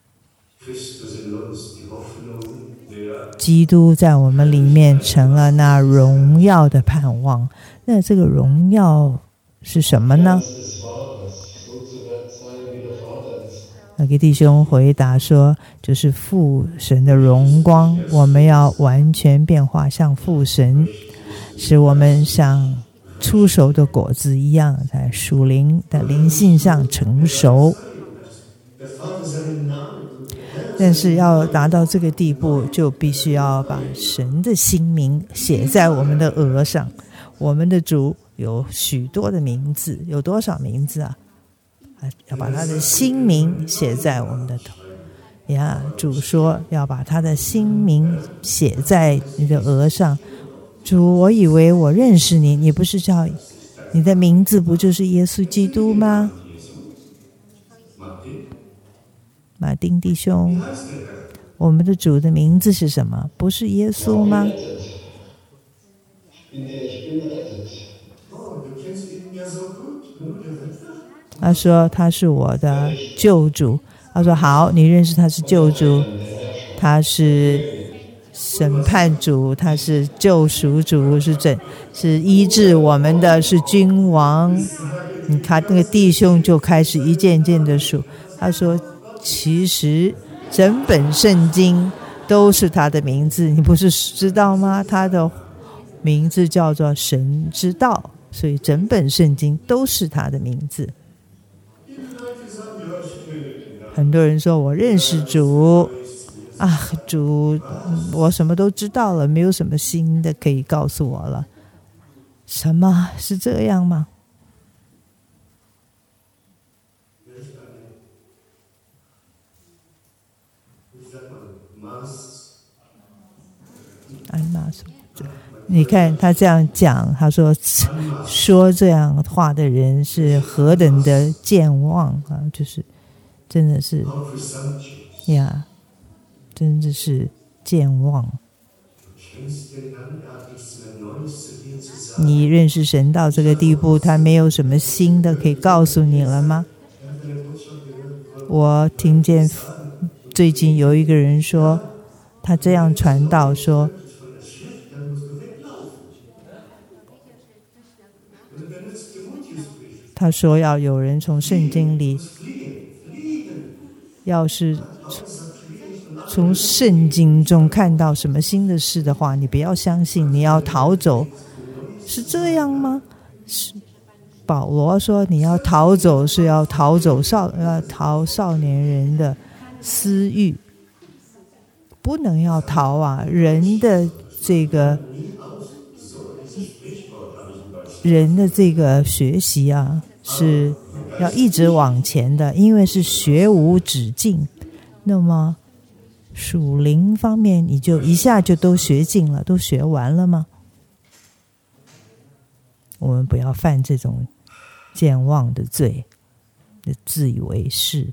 基督在我们里面成了那荣耀的盼望。那这个荣耀是什么呢？那个弟兄回答说，就是父神的荣光，我们要完全变化像父神，使我们像出熟的果子一样，在属灵的灵性上成熟。但是要达到这个地步，就必须要把神的新名写在我们的额上。我们的主有许多的名字，有多少名字啊？要把他的新名写在我们的头呀。主说要把他的新名写在你的额上。主，我以为我认识你，你不是叫你的名字不就是耶稣基督吗？马丁弟兄，我们的主的名字是什么？不是耶稣吗？他说他是我的救主。他说好，你认识他是救主，他是审判主，他是救赎主，是整是医治我们的，是君王。你看那个弟兄就开始一件件的数。他说其实整本圣经都是他的名字，你不是知道吗？他的名字叫做神之道，所以整本圣经都是他的名字。很多人说我认识主啊，主我什么都知道了，没有什么新的可以告诉我了。什么是这样吗？你看他这样讲，他说说这样话的人是何等的健忘啊！就是真的是呀，真的是健忘。你认识神到这个地步，他没有什么新的可以告诉你了吗？我听见最近有一个人说，他这样传道说，他说要有人从圣经里，要是从圣经中看到什么新的事的话，你不要相信，你要逃走。是这样吗？是保罗说你要逃走，是要逃走少要逃少年人的私欲，不能要逃啊！人的这个人的这个学习啊，是要一直往前的，因为是学无止境。那么属灵方面，你就一下就都学尽了，都学完了吗？我们不要犯这种健忘的罪，自以为是。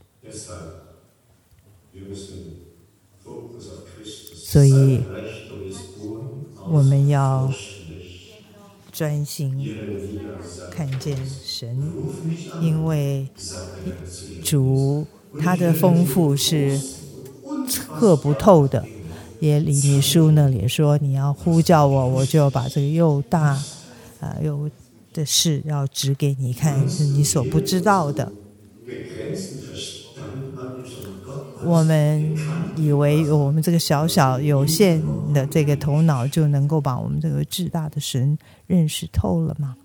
所以我们要专心看见神，因为主他的丰富是测不透的。耶利米书那里说，你要呼叫我，我就把这个又大啊、呃、又的事要指给你看，是你所不知道的。我们以为我们这个小小有限的这个头脑就能够把我们这个至大的神认识透了吗？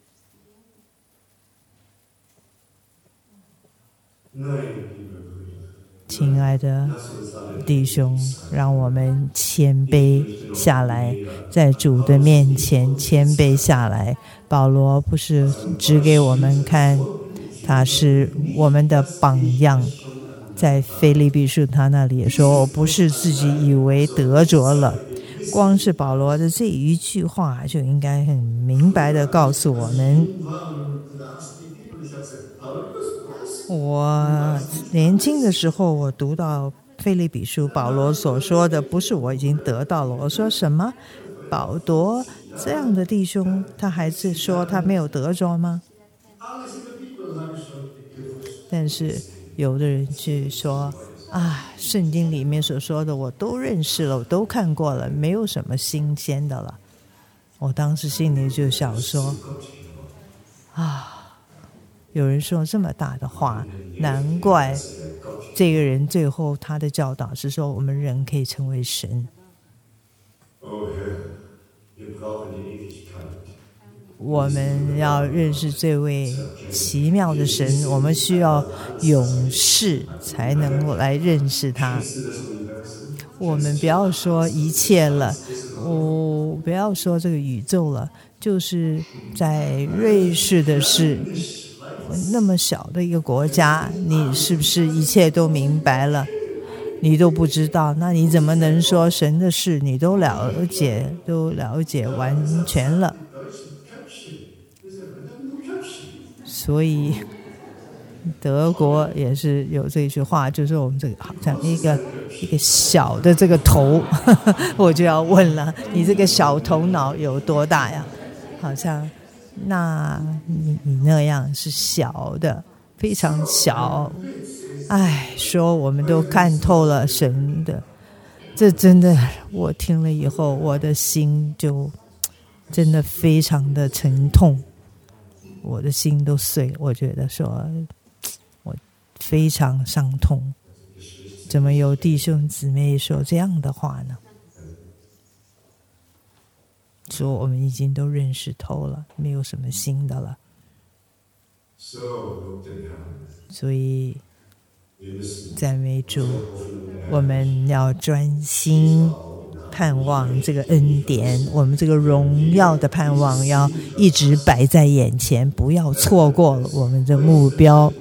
亲爱的弟兄，让我们谦卑下来，在主的面前谦卑下来。保罗不是指给我们看，他是我们的榜样。在腓立比书他那里也说，我不是自己以为得着了。光是保罗的这一句话就应该很明白的告诉我们，我年轻的时候我读到腓立比书，保罗所说的不是我已经得到了，我说什么保罗这样的弟兄，他还是说他没有得着吗？但是有的人去说啊，圣经里面所说的我都认识了，我都看过了，没有什么新鲜的了。我当时心里就想说啊，有人说这么大的话，难怪这个人最后他的教导是说我们人可以成为神。我们要认识这位奇妙的神，我们需要勇士才能够来认识他。我们不要说一切了，我不要说这个宇宙了，就是在瑞士的事，那么小的一个国家，你是不是一切都明白了？你都不知道，那你怎么能说神的事你都了解，都了解完全了？所以德国也是有这句话，就是我们这个好像一个一个小的这个头我就要问了，你这个小头脑有多大呀？好像那你你那样是小的，非常小。哎，说我们都看透了神的，这真的我听了以后，我的心就真的非常的沉痛，我的心都碎。我觉得说我非常伤痛，怎么有弟兄姊妹说这样的话呢？说我们已经都认识透了，没有什么新的了。所以赞美主，我们要专心盼望这个恩典，我们这个荣耀的盼望要一直摆在眼前，不要错过了我们的目标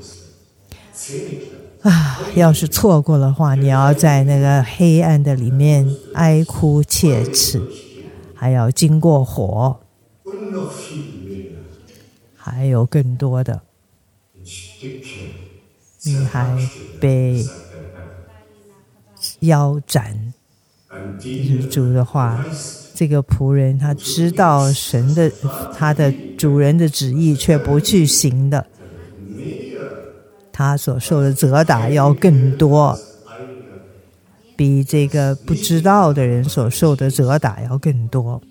啊！要是错过的话，你要在那个黑暗的里面哀哭切齿，还要经过火，还有更多的，你还被腰斩。就是主的话，这个仆人他知道神的他的主人的旨意，却不去行的，他所受的责打要更多，比这个不知道的人所受的责打要更多。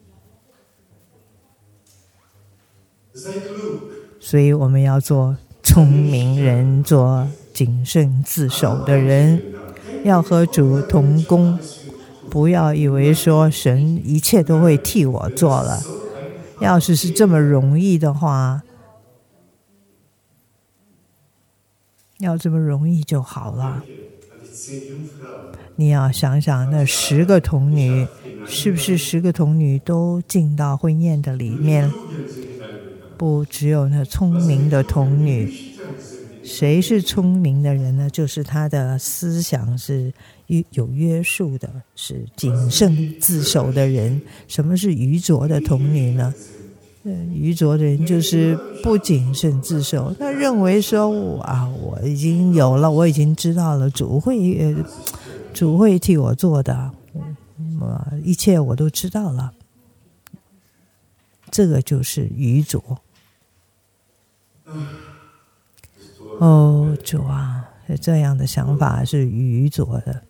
所以我们要做聪明人，做谨慎自守的人，要和主同工。不要以为说神一切都会替我做了，要是是这么容易的话，要这么容易就好了。你要想想那十个童女，是不是十个童女都进到婚宴的里面？ 不只有那聪明的童女。谁是聪明的人呢？就是他的思想是有约束的，是谨慎自守的人。什么是愚拙的童女呢？愚拙的人就是不谨慎自守，他认为说啊，我已经有了，我已经知道了，主会呃，主会替我做的，嗯，一切我都知道了。这个就是愚拙。哦，主啊，这样的想法是愚拙的。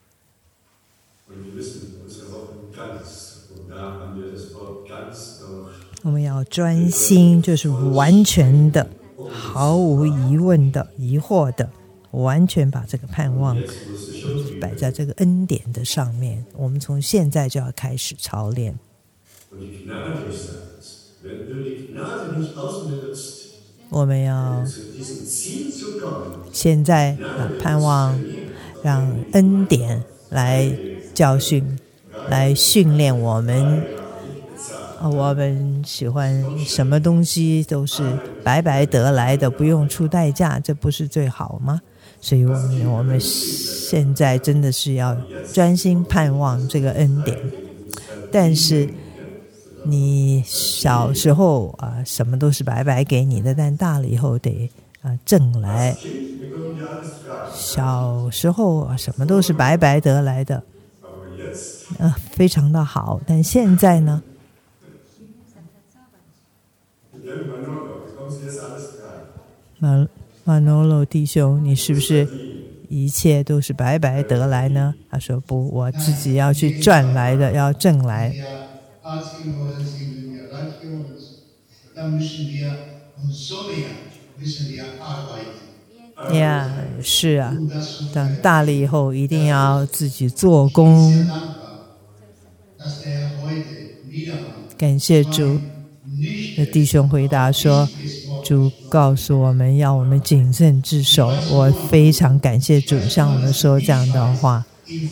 我们要专心，就是完全的、毫无疑问的、疑惑的，完全把这个盼望摆在这个恩典的上面。我们从现在就要开始操练。我们要现在啊，盼望让恩典来教训、来训练我们。我们喜欢什么东西都是白白得来的，不用出代价，这不是最好吗？所以我们我们现在真的是要专心盼望这个恩典。但是你小时候啊，什么都是白白给你的，但大了以后得啊挣来。小时候啊，什么都是白白得来的，啊，非常的好。但现在呢？马马诺罗弟兄，你是不是一切都是白白得来呢？他说不，我自己要去赚来的，要挣来。呀，是啊，等大了以后一定要自己做工。感谢主。那弟兄回答说，主告诉我们要我们谨慎自守。我非常感谢主向我们说这样的话。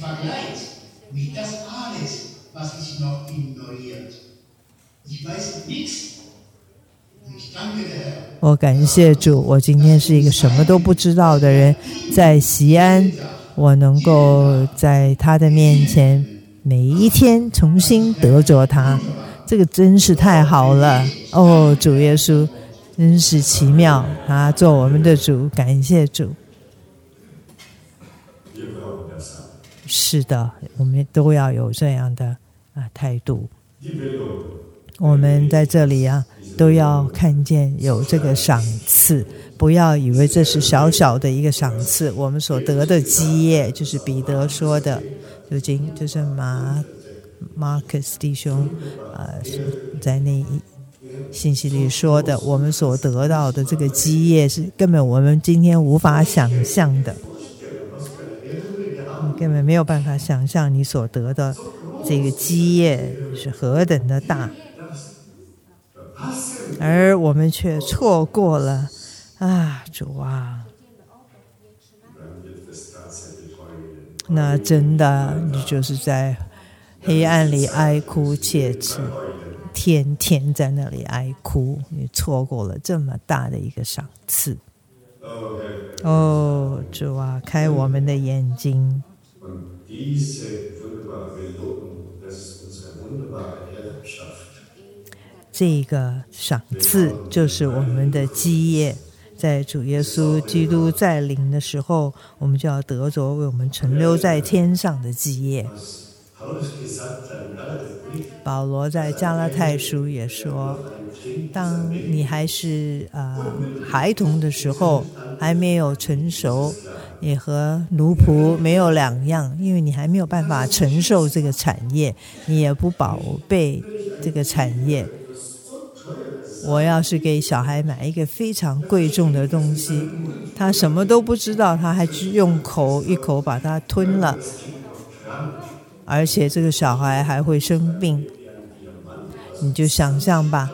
我感谢主，我今天是一个什么都不知道的人，在西安我能够在他的面前每一天重新得着他，这个真是太好了。哦，主耶稣真是奇妙，他做我们的主，感谢主。是的，我们都要有这样的啊态度。我们在这里啊，都要看见有这个赏赐，不要以为这是小小的一个赏赐。我们所得的基业，就是彼得说的，就今就是马马克斯弟兄啊、呃，在那一信息里说的，我们所得到的这个基业是根本我们今天无法想象的，你根本没有办法想象你所得的这个基业是何等的大。而我们却错过了啊，主啊！那真的，你就是在黑暗里哀哭切齿，天天在那里哀哭，你错过了这么大的一个赏赐。哦，主啊，开我们的眼睛。这个赏赐就是我们的基业，在主耶稣基督再临的时候，我们就要得着为我们存留在天上的基业。保罗在加拉太书也说，当你还是、呃、孩童的时候，还没有成熟，也和奴仆没有两样，因为你还没有办法承受这个产业，你也不宝贝这个产业。我要是给小孩买一个非常贵重的东西，他什么都不知道，他还用口一口把它吞了，而且这个小孩还会生病，你就想象吧，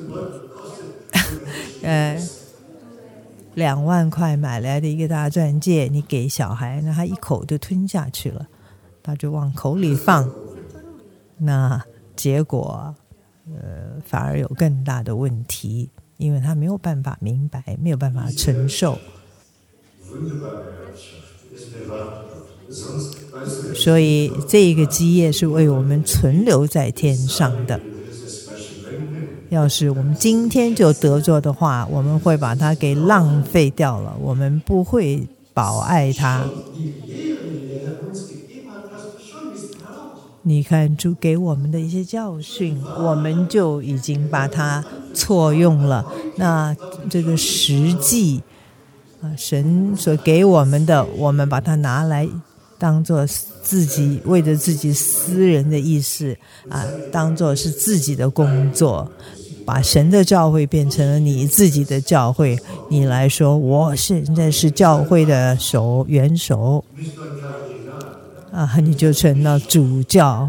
呃，两万块买来的一个大钻戒，你给小孩，那他一口就吞下去了，他就往口里放，那结果呃，反而有更大的问题， 因为他没有办法明白，没有办法承受。所以这一个基业是为我们存留在天上的。要是我们今天就得着的话，我们会把它给浪费掉了，我们不会保爱它。你看主给我们的一些教训，我们就已经把它错用了。那这个实际啊，神所给我们的，我们把它拿来当作自己为着自己私人的意思啊，当作是自己的工作，把神的教会变成了你自己的教会。你来说我现在是教会的手元首啊，你就成了主教，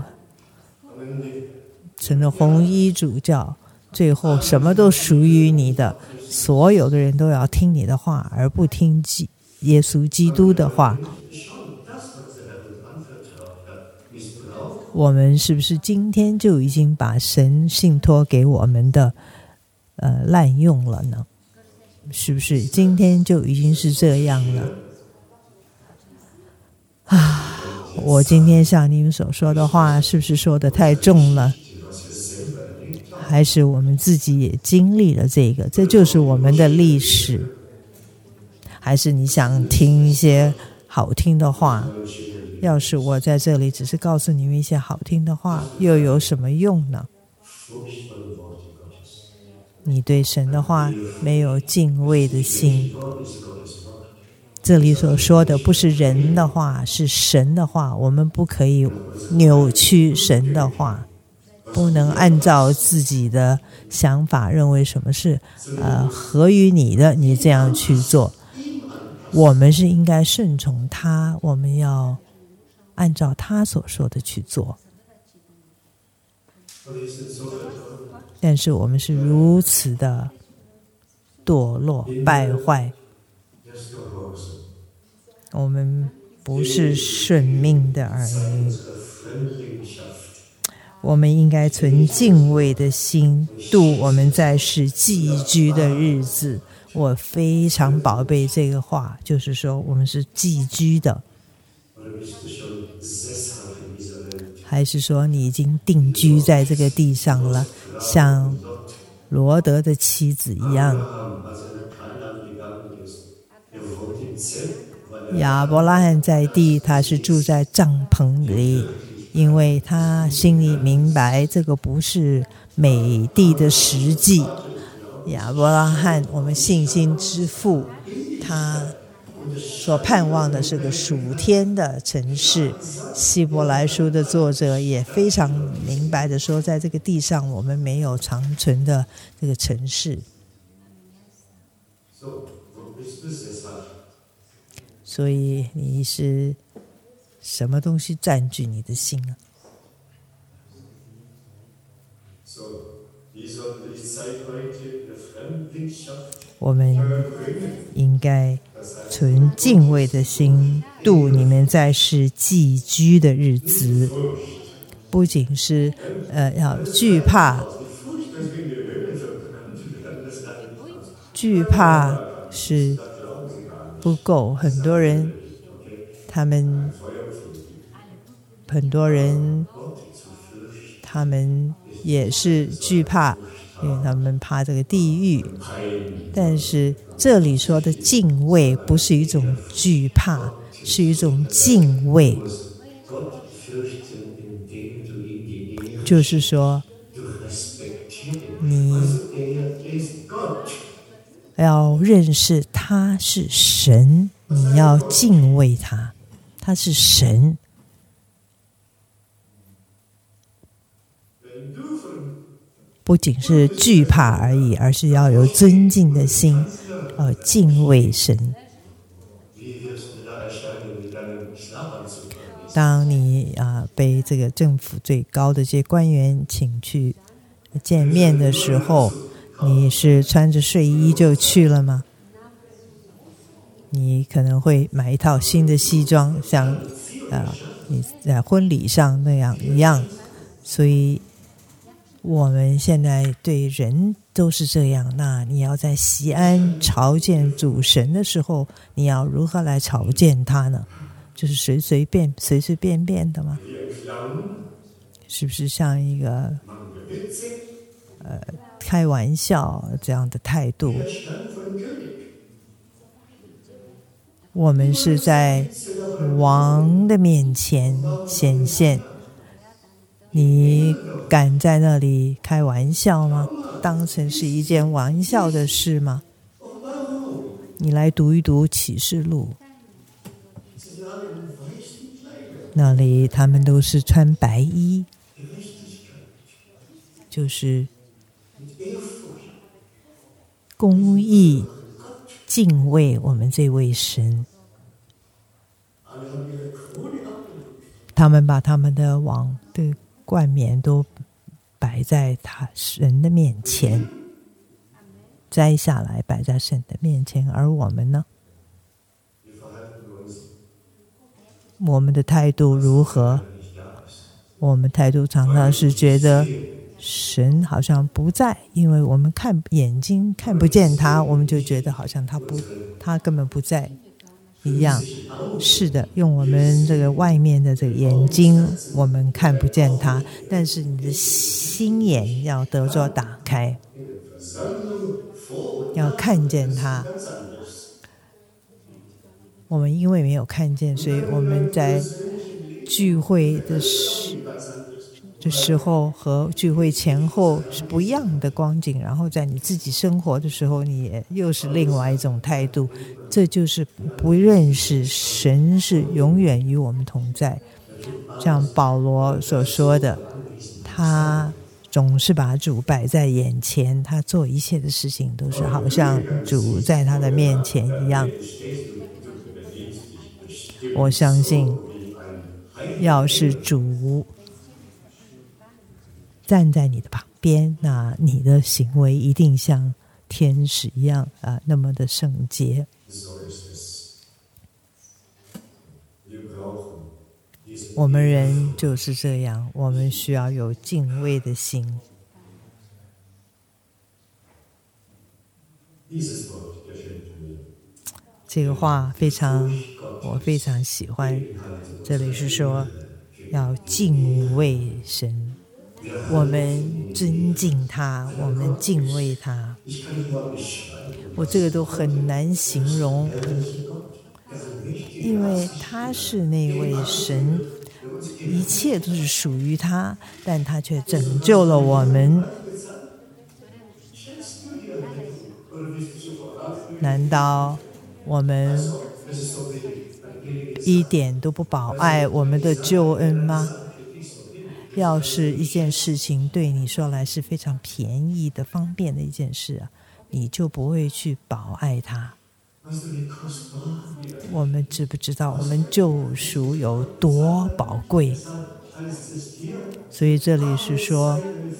成了红衣主教，最后什么都属于你的，所有的人都要听你的话，而不听耶稣基督的话。我们是不是今天就已经把神信托给我们的呃滥用了呢？是不是今天就已经是这样了啊？我今天像你们所说的话，是不是说得太重了？还是我们自己也经历了这个，这就是我们的历史？还是你想听一些好听的话？要是我在这里只是告诉你们一些好听的话，又有什么用呢？你对神的话没有敬畏的心。这里所说的不是人的话，是神的话。我们不可以扭曲神的话，不能按照自己的想法认为什么是呃合于你的，你这样去做。我们是应该顺从他，我们要按照他所说的去做。但是我们是如此的堕落败坏，我们不是顺命的儿女。我们应该存敬畏的心度我们在世寄居的日子。我非常宝贝这个话，就是说我们是寄居的。还是说你已经定居在这个地上了，像罗德的妻子一样。亚伯拉罕在地，他是住在帐篷里，因为他心里明白这个不是美地的实际。亚伯拉罕，我们信心之父，他所盼望的是个属天的城市。希伯来书的作者也非常明白的说，在这个地上我们没有长存的这个城市。所以你是什么东西占据你的心啊？我们应该存敬畏的心度你们在世寄居的日子，不仅是呃要惧怕，惧怕是不够。很多人，他们很多人，他们也是惧怕，因为他们怕这个地狱。但是这里说的敬畏不是一种惧怕，是一种敬畏，就是说你要认识他是神，你要敬畏他，他是神。不仅是惧怕而已，而是要有尊敬的心，呃，敬畏神。当你啊、呃、被这个政府最高的这些官员请去见面的时候，你是穿着睡衣就去了吗？你可能会买一套新的西装，像啊、呃、你在婚礼上那样一样。所以我们现在对人都是这样，那你要在锡安朝见主神的时候，你要如何来朝见他呢？就是随随便随随便便的吗？是不是像一个呃开玩笑这样的态度？我们是在王的面前显现，你敢在那里开玩笑吗？当成是一件玩笑的事吗？你来读一读启示录，那里他们都是穿白衣，就是公义敬畏我们这位神。他们把他们的王的冠冕都摆在他神的面前，摘下来摆在神的面前。而我们呢？我们的态度如何？我们态度常常是觉得神好像不在，因为我们看眼睛看不见他，我们就觉得好像他不，他根本不在一样。是的，用我们这个外面的这个眼睛，我们看不见他，但是你的心眼要得着打开，要看见他。我们因为没有看见，所以我们在聚会的时的时候和聚会前后是不一样的光景，然后在你自己生活的时候，你也又是另外一种态度。这就是不认识神是永远与我们同在。像保罗所说的，他总是把主摆在眼前，他做一切的事情都是好像主在他的面前一样。我相信要是主站在你的旁边，那你的行为一定像天使一样啊，那么的圣洁。我们人就是这样，我们需要有敬畏的心。这个话非常，我非常喜欢。这里是说要敬畏神，我们尊敬他，我们敬畏他。我这个都很难形容，因为他是那位神，一切都是属于他，但他却拯救了我们。难道我们一点都不保爱我们的救恩吗？要是一件事情对你说来是非常便宜的、方便的一件事啊，你就不会去保爱它。我们知不知道我们救赎有多宝贵？所以这里是说，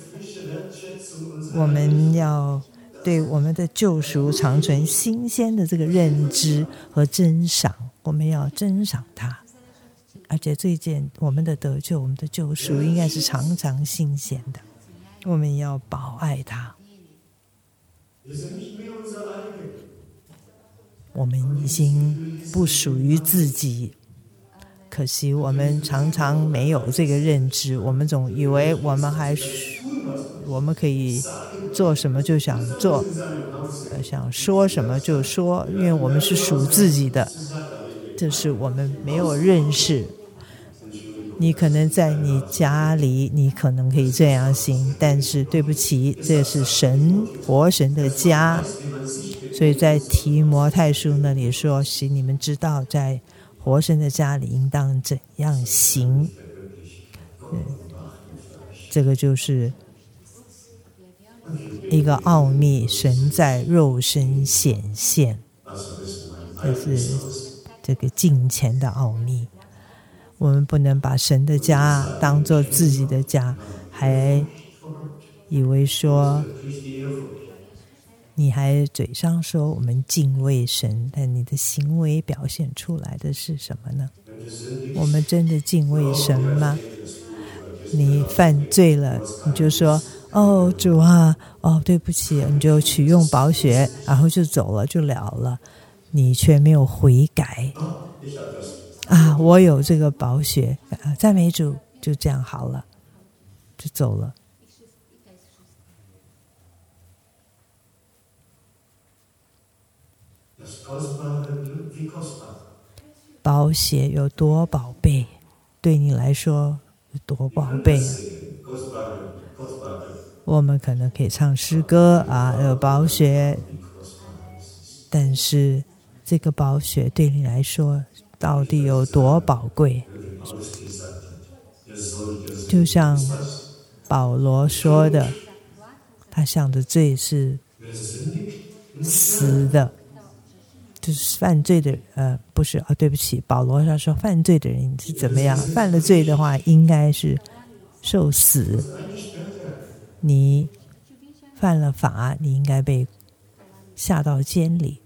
我们要对我们的救赎长存新鲜的这个认知和珍赏，我们要珍赏它。而且这件我们的得救，我们的救赎应该是常常新鲜的，我们要保爱它。我们已经不属于自己，可惜我们常常没有这个认知，我们总以为我们还我们可以做什么就想做，想说什么就说，因为我们是属自己的。这是我们没有认识。你可能在你家里你可能可以这样行，但是对不起，这是神活神的家。所以在提摩太书那里说，使你们知道在活神的家里应当怎样行。这个就是一个奥秘，神在肉身显现，这是这个敬虔的奥秘。我们不能把神的家当作自己的家，还以为说你还嘴上说我们敬畏神，但你的行为表现出来的是什么呢？我们真的敬畏神吗？你犯罪了，你就说哦，主啊，哦，对不起，你就取用宝血，然后就走了，就了了，你却没有悔改啊！我有这个宝血，啊，赞美主，就这样好了，就走了。宝血有多宝贝，对你来说有多宝贝啊！我们可能可以唱诗歌啊，有宝血，但是这个宝血对你来说到底有多宝贵？就像保罗说的，他想的罪是死的，就是犯罪的呃，不是啊、哦，对不起，保罗他说犯罪的人是怎么样？犯了罪的话，应该是受死。你犯了法，你应该被下到监里，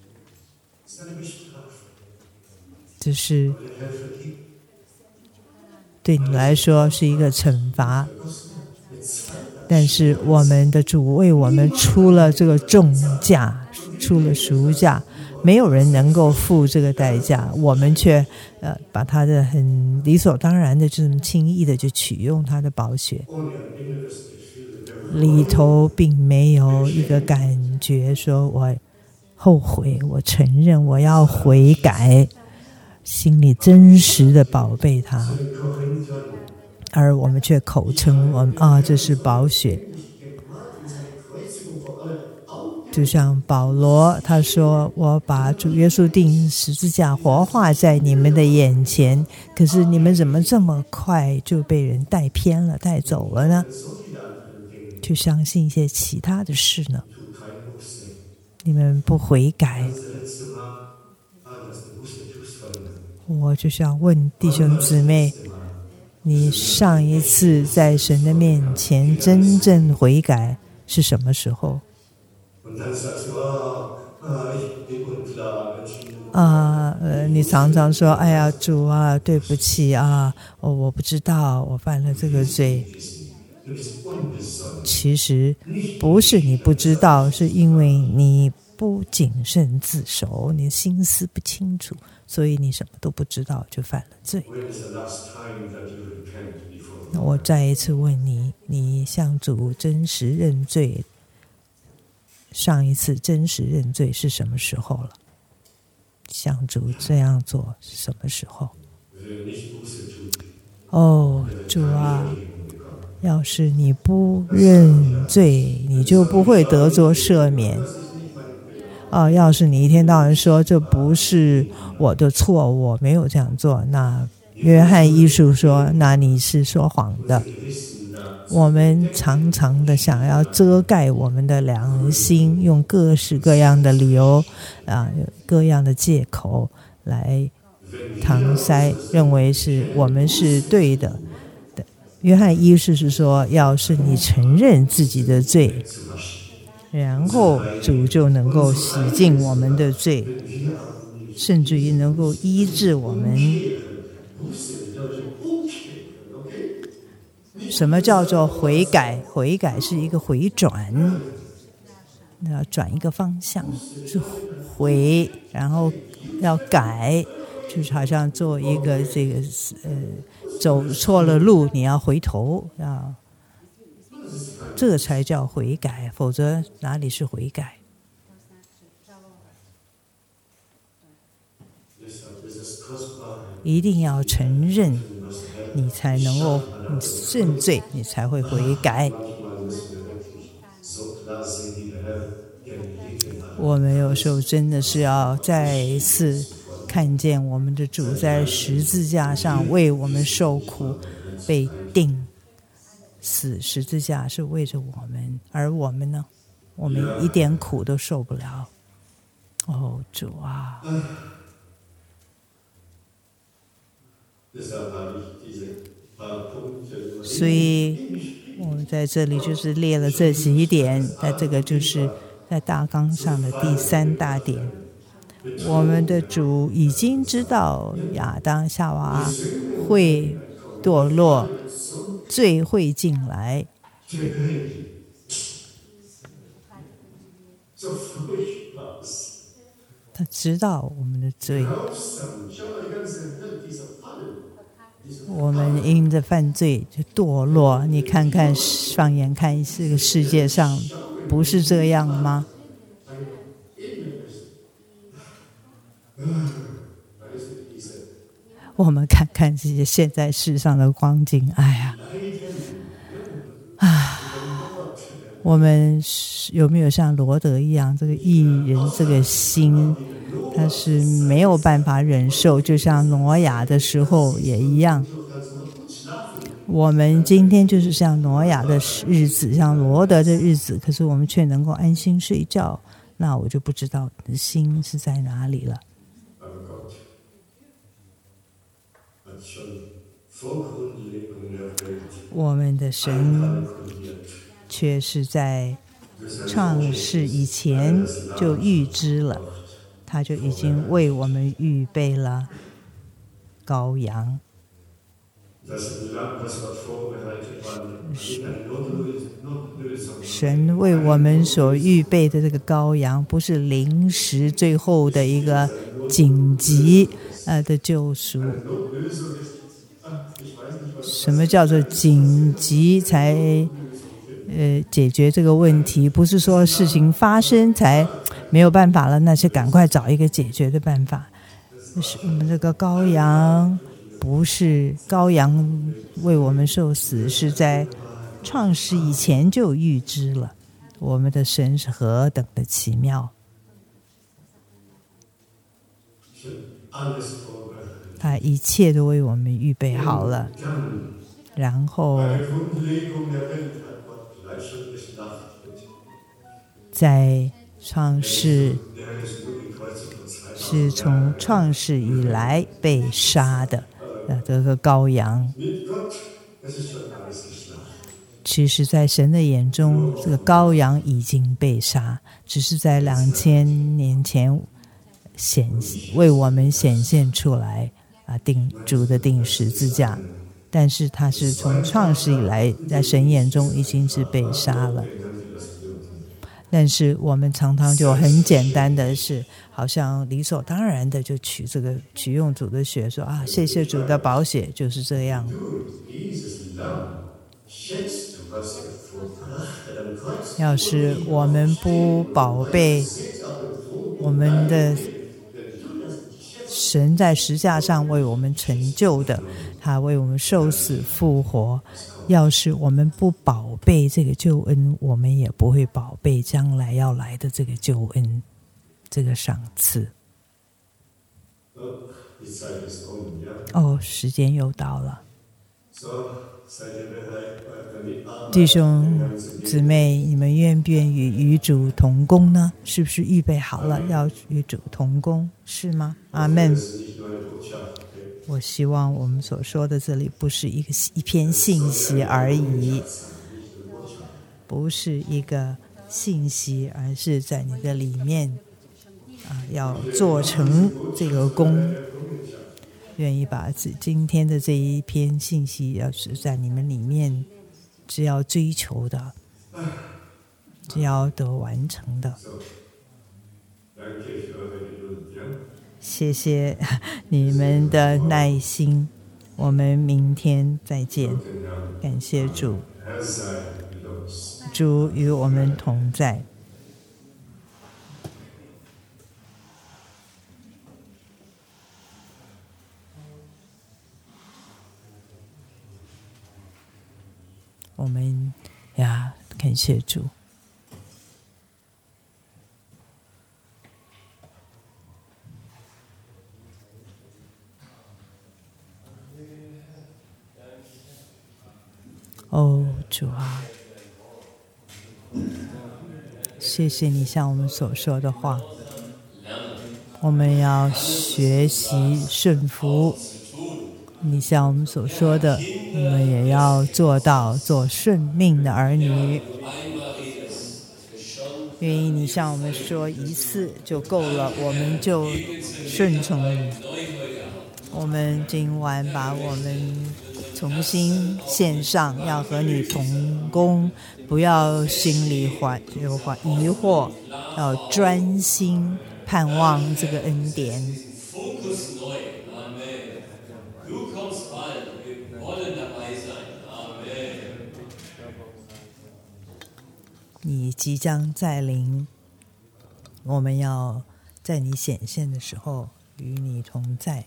这是对你来说是一个惩罚。但是我们的主为我们出了这个重价，出了赎价，没有人能够付这个代价，我们却呃把他的很理所当然的这么轻易的就取用他的宝血，里头并没有一个感觉说我后悔，我承认我要悔改，心里真实的宝贝他，而我们却口称我们啊这是宝血。就像保罗他说，我把主耶稣钉十字架活化在你们的眼前，可是你们怎么这么快就被人带偏了，带走了呢？去相信一些其他的事呢？你们不悔改。我就想问弟兄姊妹，你上一次在神的面前真正悔改是什么时候？啊、呃，你常常说，哎呀，主啊，对不起啊，哦，我不知道我犯了这个罪。其实不是你不知道，是因为你不谨慎自守，你的心思不清楚，所以你什么都不知道就犯了罪。那我再一次问你，你向主真实认罪，上一次真实认罪是什么时候了？向主这样做是什么时候？哦，主啊，要是你不认罪，你就不会得着赦免。哦，要是你一天到晚说这不是我的错，我没有这样做，那约翰一书说，那你是说谎的。我们常常的想要遮盖我们的良心，用各式各样的理由啊，各样的借口来搪塞，认为是我们是对的。约翰一书是说，要是你承认自己的罪，然后主就能够洗净我们的罪，甚至于能够医治我们。什么叫做悔改？悔改是一个回转，要转一个方向，是回，然后要改，就是好像做一个这个呃走错了路，你要回头，要这才叫悔改，否则哪里是悔改？一定要承认，你才能够认罪，你才会悔改。我们有时候真的是要再一次看见我们的主在十字架上为我们受苦，被钉死，十字架是为着我们，而我们呢，我们一点苦都受不了。哦，主啊！所以我们在这里就是列了这几点，那这个就是在大纲上的第三大点。我们的主已经知道亚当夏娃会堕落，罪会进来， 他知道我们的罪，我们因着犯罪就堕落。你看看，放眼看这个世界上，不是这样吗？我们看看这些现在世上的光景，哎呀，啊，我们有没有像罗德一样，这个义人这个心，他是没有办法忍受，就像挪亚的时候也一样。我们今天就是像挪亚的日子，像罗德的日子，可是我们却能够安心睡觉，那我就不知道你的心是在哪里了。我们的神却是在创世以前就预知了，他就已经为我们预备了羔羊。神为我们所预备的这个羔羊，不是临时最后的一个紧急呃的救赎。什么叫做紧急才呃解决这个问题？不是说事情发生才没有办法了，那就赶快找一个解决的办法。就是我们这个羔羊，不是羔羊为我们受死，是在创世以前就预知了。我们的神是何等的奇妙！他一切都为我们预备好了，然后在创世是从创世以来被杀的这个羔羊，其实在神的眼中，这个羔羊已经被杀，只是在两千年前显为我们显现出来啊，定主的定十字架，但是他是从创世以来在神眼中已经是被杀了。但是我们常常就很简单的是，好像理所当然的就取这个取用主的血，说啊，谢谢主的宝血，就是这样。要是我们不宝贝我们的神在十字架上为我们成就的，他为我们受死复活，要是我们不宝贝这个救恩，我们也不会宝贝将来要来的这个救恩，这个赏赐。哦，时间又到了。弟兄姊妹，你们愿不愿意与主同工呢？是不是预备好了要与主同工？是吗？阿们。我希望我们所说的这里不是一个一篇信息而已，不是一个信息，而是在你的里面啊，要做成这个工。愿意把今天的这一篇信息，要是在你们里面，只要追求的，只要得完成的。谢谢你们的耐心，我们明天再见。感谢主，主与我们同在。我们呀，感谢主。哦，主啊，谢谢你向我们所说的话。我们要学习顺服你向我们所说的，我们也要做到做顺命的儿女。愿意你向我们说一次就够了，我们就顺从你。我们今晚把我们重新献上，要和你同工，不要心里怀有怀疑惑，要专心盼望这个恩典。 Fokus neu. Amen. Du kommst bald. Wir wollen dabei sein. Amen. 你即将再临，我们要在你显现的时候与你同在。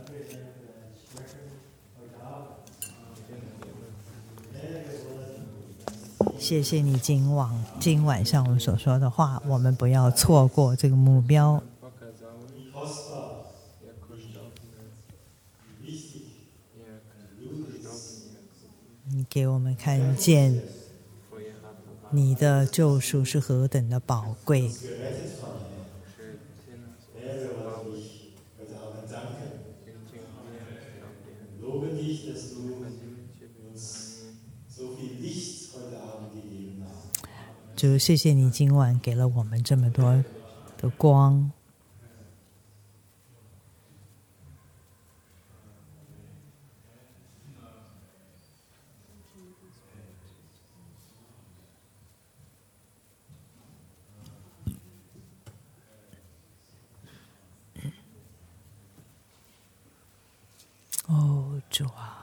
谢谢你今晚今晚上我们所说的话，我们不要错过这个目标。你给我们看见你的救赎是何等的宝贵。主，谢谢你今晚给了我们这么多的光。哦，主啊，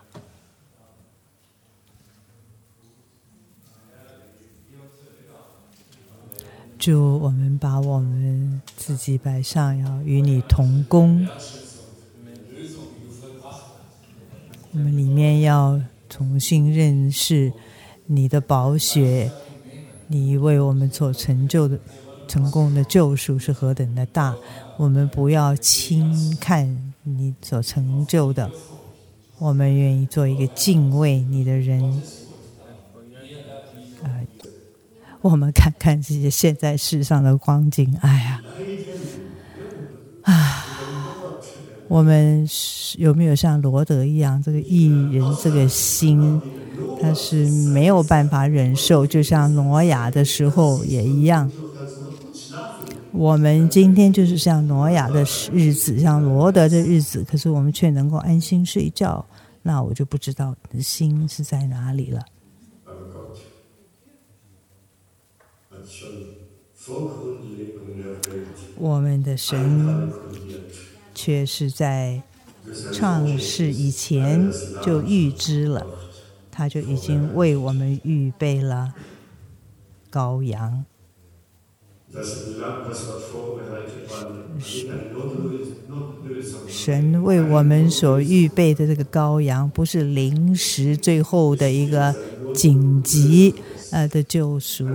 主，我们把我们自己摆上，要与你同工。我们里面要重新认识你的宝血，你为我们所成就的成功的救赎是何等的大。我们不要轻看你所成就的，我们愿意做一个敬畏你的人。呃我们看看这些现在世上的光景，哎呀，啊，我们有没有像罗德一样，这个义人这个心，他是没有办法忍受，就像挪亚的时候也一样。我们今天就是像挪亚的日子，像罗德的日子，可是我们却能够安心睡觉，那我就不知道你的心是在哪里了。我们的神却是在创世以前就预知了，他就已经为我们预备了羔羊。神为我们所预备的这个羔羊，不是临时最后的一个紧急呃的救赎。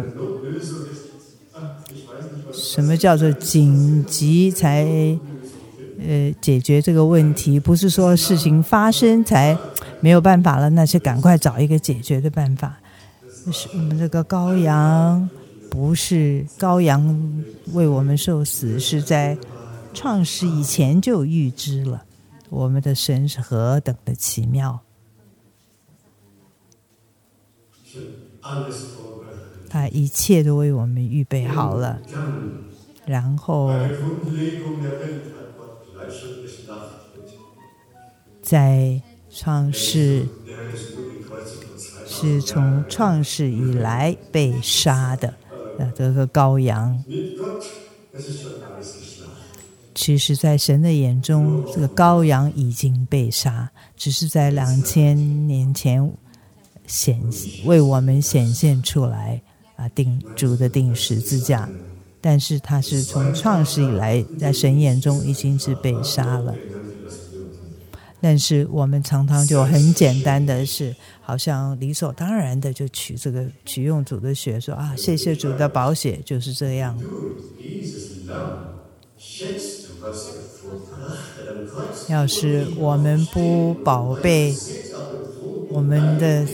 什么叫做紧急才呃解决这个问题？不是说事情发生才没有办法了，那就赶快找一个解决的办法。是我们这个羔羊，不是羔羊为我们受死，是在创世以前就预知了。我们的神是何等的奇妙，他一切都为我们预备好了。然后在创世是从创世以来被杀的这个羔羊，其实在神的眼中，这个羔羊已经被杀，只是在两千年前显为我们显现出来啊，定主的定十字架。但是他是从创世以来在神眼中已经是被杀了。但是我们常常就很简单的是，好像理所当然的就取这个取用主的血，说啊，谢谢主的宝血，就是这样。要是我们不宝贝我们的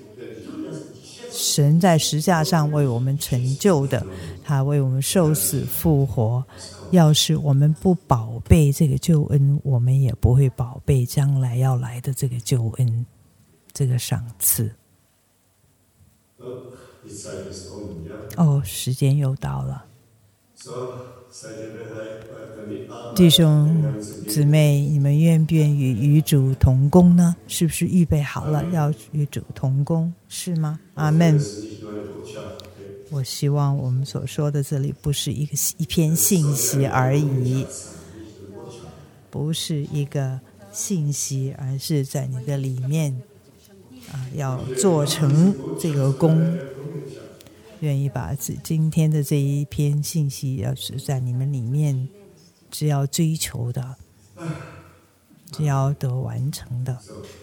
神在十字架上为我们成就的，他为我们受死复活，要是我们不宝贝这个救恩，我们也不会宝贝将来要来的这个救恩，这个赏赐。哦，时间又到了。 弟兄姊妹，你们愿不愿意与主同工呢？是不是预备好了要与主同工？是吗？阿们。我希望我们所说的这里不是一个一篇信息而已，不是一个信息，而是在你的里面啊，要做成这个工。愿意把今天的这一篇信息，要是在你们里面，只要追求的，只要得完成的。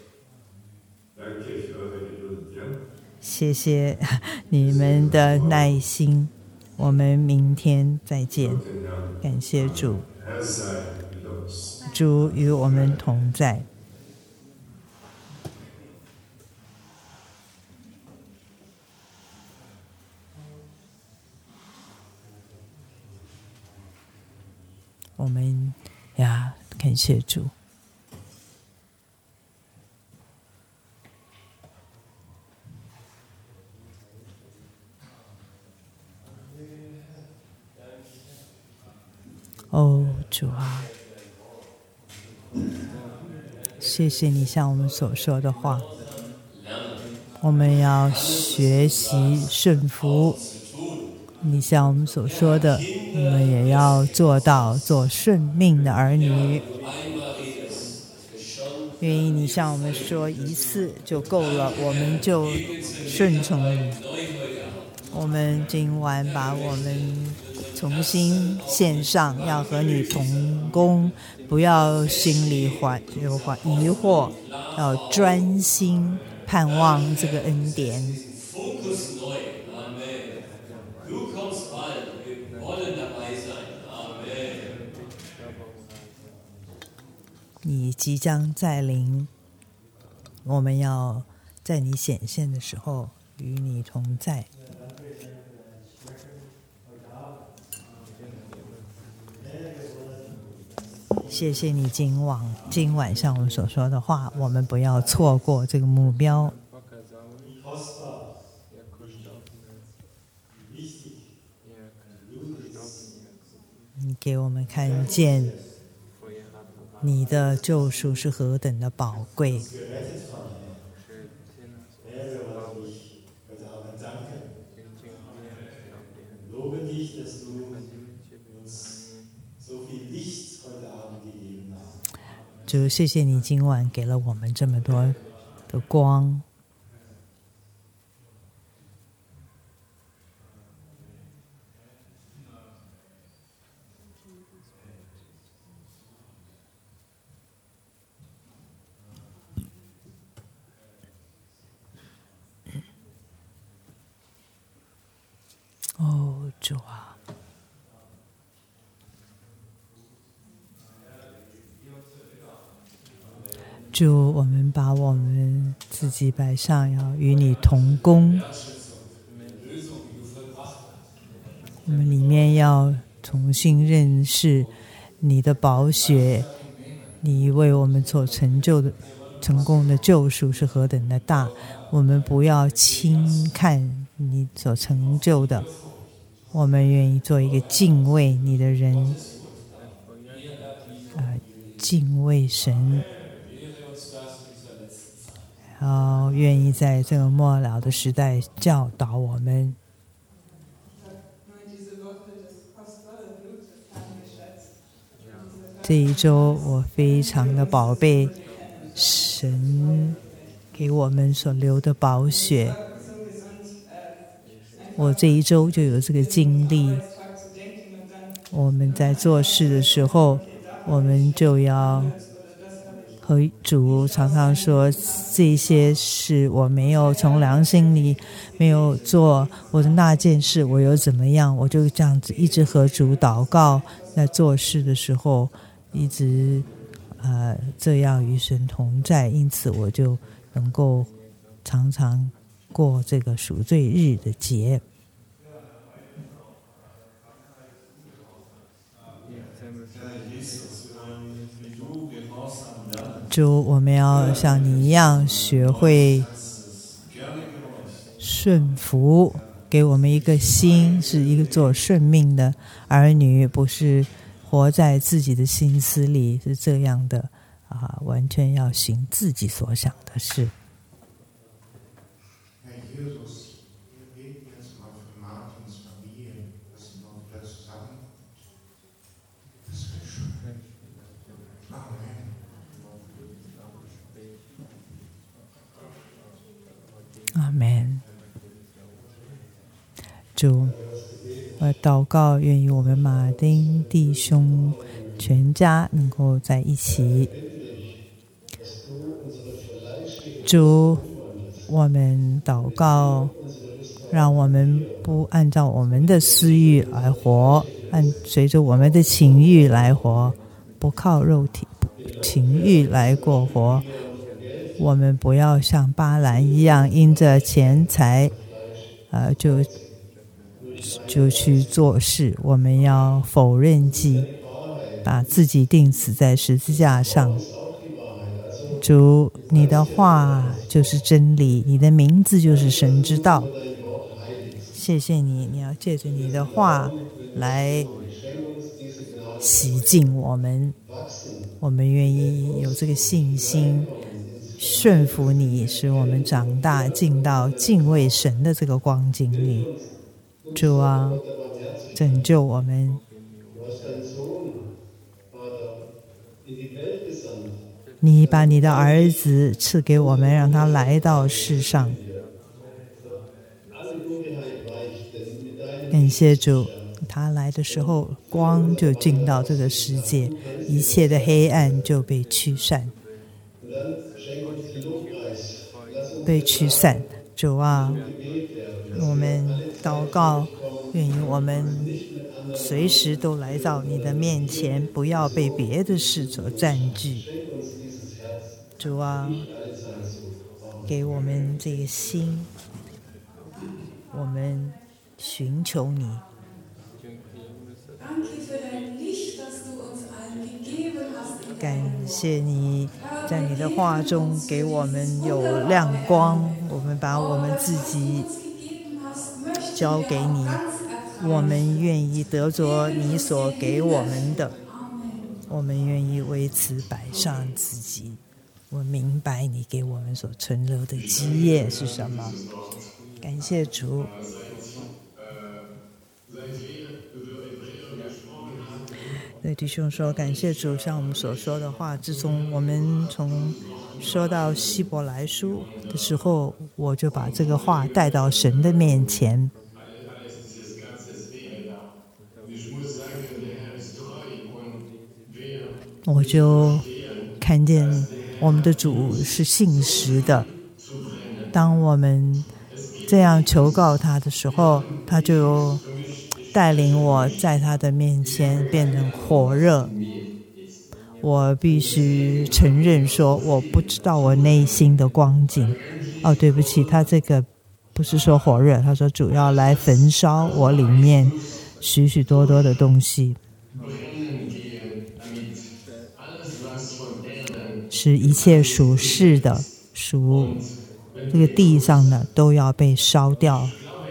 谢谢你们的耐心，我们明天再见。感谢主，主与我们同在。我们呀，感谢主。哦，主啊，谢谢你向我们所说的话。我们要学习顺服你向我们所说的，我们也要做到做顺命的儿女。愿意你向我们说一次就够了，我们就顺从你。我们今晚把我们重新献上，要和你同工，不要心里怀有怀疑惑，要专心盼望这个恩典。你即将再临，我们要在你显现的时候与你同在。谢谢你今晚今晚上我们所说的话，我们不要错过这个目标。你给我们看见你的救赎是何等的宝贵。主，谢谢你今晚给了我们这么多的光。哦，主啊，主，我们把我们自己摆上，要与你同工。我们里面要重新认识你的宝血，你为我们所成就的成功的救赎是何等的大。我们不要轻看你所成就的，我们愿意做一个敬畏你的人，呃，敬畏神，然后愿意在这个末了的时代教导我们。这一周我非常的宝贝神给我们所留的宝血，我这一周就有这个经历。我们在做事的时候，我们就要和主常常说，这些事我没有从良心里没有做，我的那件事我又怎么样，我就这样子一直和主祷告，在做事的时候一直呃这样与神同在，因此我就能够常常过这个赎罪日的节。主，我们要像你一样学会顺服给我们一个心，是一个做顺命的儿女，不是活在自己的心思里，是这样的啊，完全要行自己所想的事。阿们。主，我祷告，愿意我们马丁弟兄全家能够在一起。主，我们祷告，让我们不按照我们的私欲来活，按随着我们的情欲来活，不靠肉体情欲来过活。我们不要像巴兰一样，因着钱财，呃，就就去做事。我们要否认己，把自己钉死在十字架上。主，你的话就是真理，你的名字就是神之道。谢谢你，你要借着你的话来洗净我们。我们愿意有这个信心，顺服你，使我们长大，进到敬畏神的这个光景里。主啊，拯救我们。你把你的儿子赐给我们，让他来到世上。感谢主，他来的时候，光就进到这个世界，一切的黑暗就被驱散，被驱散。主啊，我们祷告，愿意我们随时都来到你的面前，不要被别的事所占据。主啊，给我们这个心，我们寻求你。感谢你在你的话中给我们有亮光，我们把我们自己交给你，我们愿意得着你所给我们的，我们愿意为此摆上自己。我明白你给我们所存留的基业是什么。感谢主。对弟兄说，感谢主，像我们所说的话，自从我们从说到希伯来书的时候，我就把这个话带到神的面前。我就看见我们的主是信实的，当我们这样求告他的时候，他就带领我在他的面前变成火热。我必须承认说，我不知道我内心的光景。哦，对不起，他这个不是说火热，他说主要来焚烧我里面许许多多的东西，使一切属世的、属这个地上的都要被烧掉。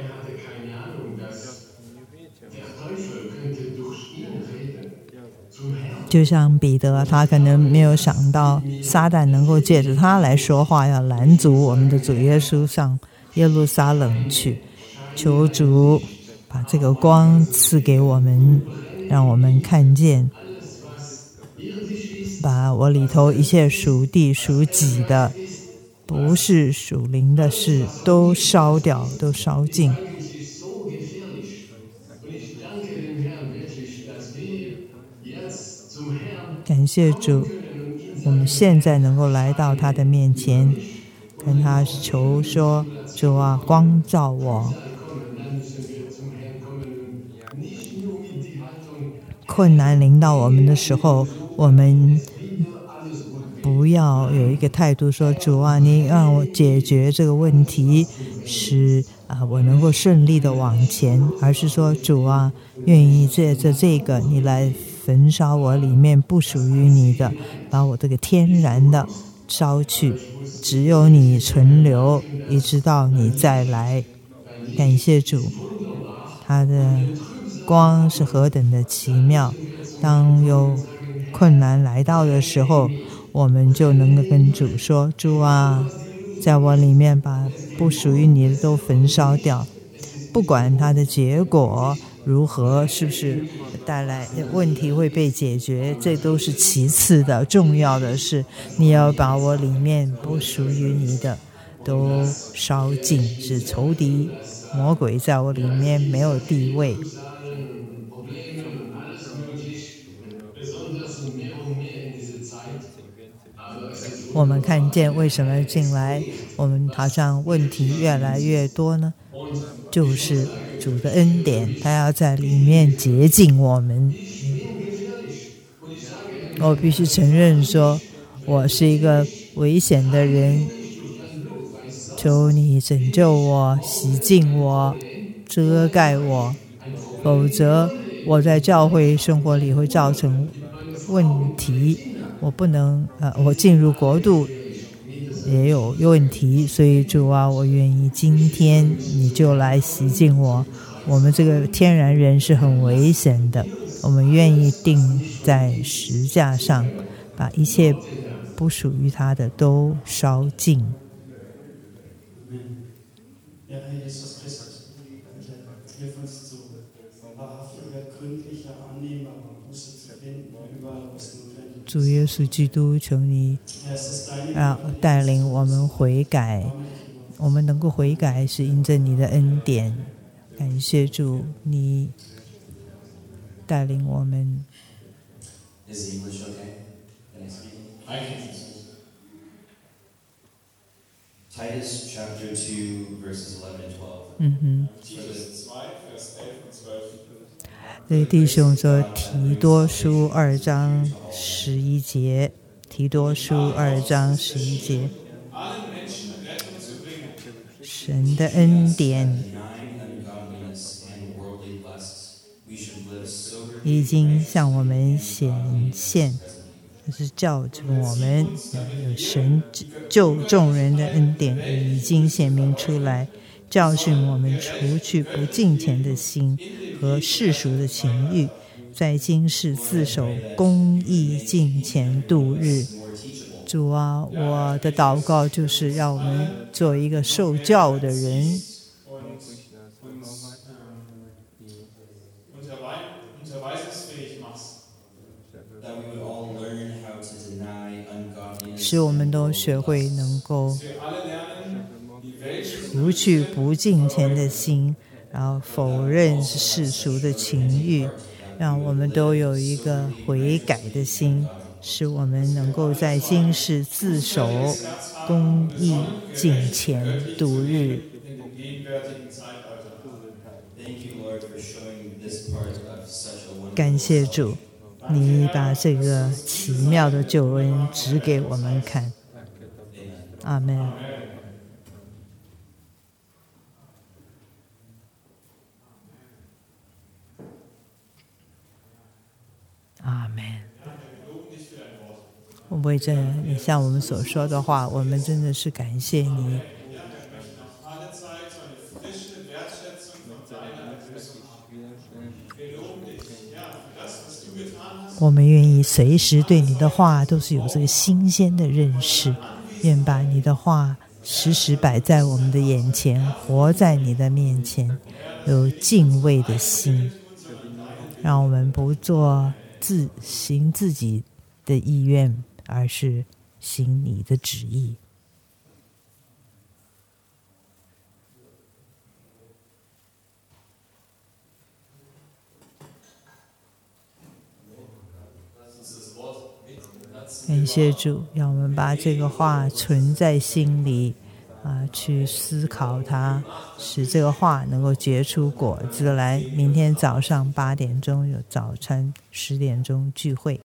就像彼得，他可能没有想到撒旦能够借着他来说话，要拦阻我们的主耶稣上耶路撒冷去。求主把这个光赐给我们，让我们看见，把我里头一切属地属己的，不是属灵的事都烧掉，都烧尽。感谢主，我们现在能够来到他的面前，跟他求说，主啊，光照我。困难临到我们的时候，我们不要有一个态度说，主啊，你让我解决这个问题，使啊我能够顺利的往前，而是说，主啊，愿意借着这个你来焚烧我里面不属于你的，把我这个天然的烧去，只有你存留，一直到你再来。 感谢主，他的光是何等的奇妙。当有困难来到的时候，我们就能够跟主说，主啊，在我里面把不属于你的都焚烧掉，不管它的结果如何，是不是带来问题会被解决，这都是其次的，重要的是你要把我里面不属于你的都烧尽，使仇敌魔鬼在我里面没有地位。我们看见为什么进来我们好像问题越来越多呢？就是主的恩典，他要在里面洁净我们。我必须承认说，我是一个危险的人，求你拯救我，洗净我，遮盖我，否则我在教会生活里会造成问题。我不能呃，我进入国度也有问题，所以主啊，我愿意今天你就来洗净我。我们这个天然人是很危险的，我们愿意钉在石架上，把一切不属于他的都烧尽。主耶稣基督，求你啊带领我们悔改，我们能够悔改是因着你的恩典。感谢主，你带领我们。 Is English okay? Can I speak? I can. Titus chapter two verses eleven and twelve. 嗯哼。 Titus two Vers elf und zwölf. 对弟兄说，提多书二章十一节，提多书二章十一节，神的恩典已经向我们显现，就是叫着我们有神救众人的恩典已经显明出来，教训我们除去不敬虔的心和世俗的情欲，在今世自守公义敬虔度日。主啊，我的祷告就是让我们做一个受教的人。使我们都学会能够除去不敬虔的心，然后否认世俗的情欲，让我们都有一个悔改的心，使我们能够在今世自守公义敬虔度日。感谢主，你把这个奇妙的救恩指给我们看。阿们。阿们。为着你向我们所说的话，我们真的是感谢你。我们愿意随时对你的话都是有这个新鲜的认识，愿把你的话时时摆在我们的眼前，活在你的面前，有敬畏的心，让我们不做自行自己的意愿，而是行你的旨意。感谢主，让我们把这个话存在心里啊，去思考它，使这个话能够结出果子来。明天早上八点钟有早餐，十点钟聚会。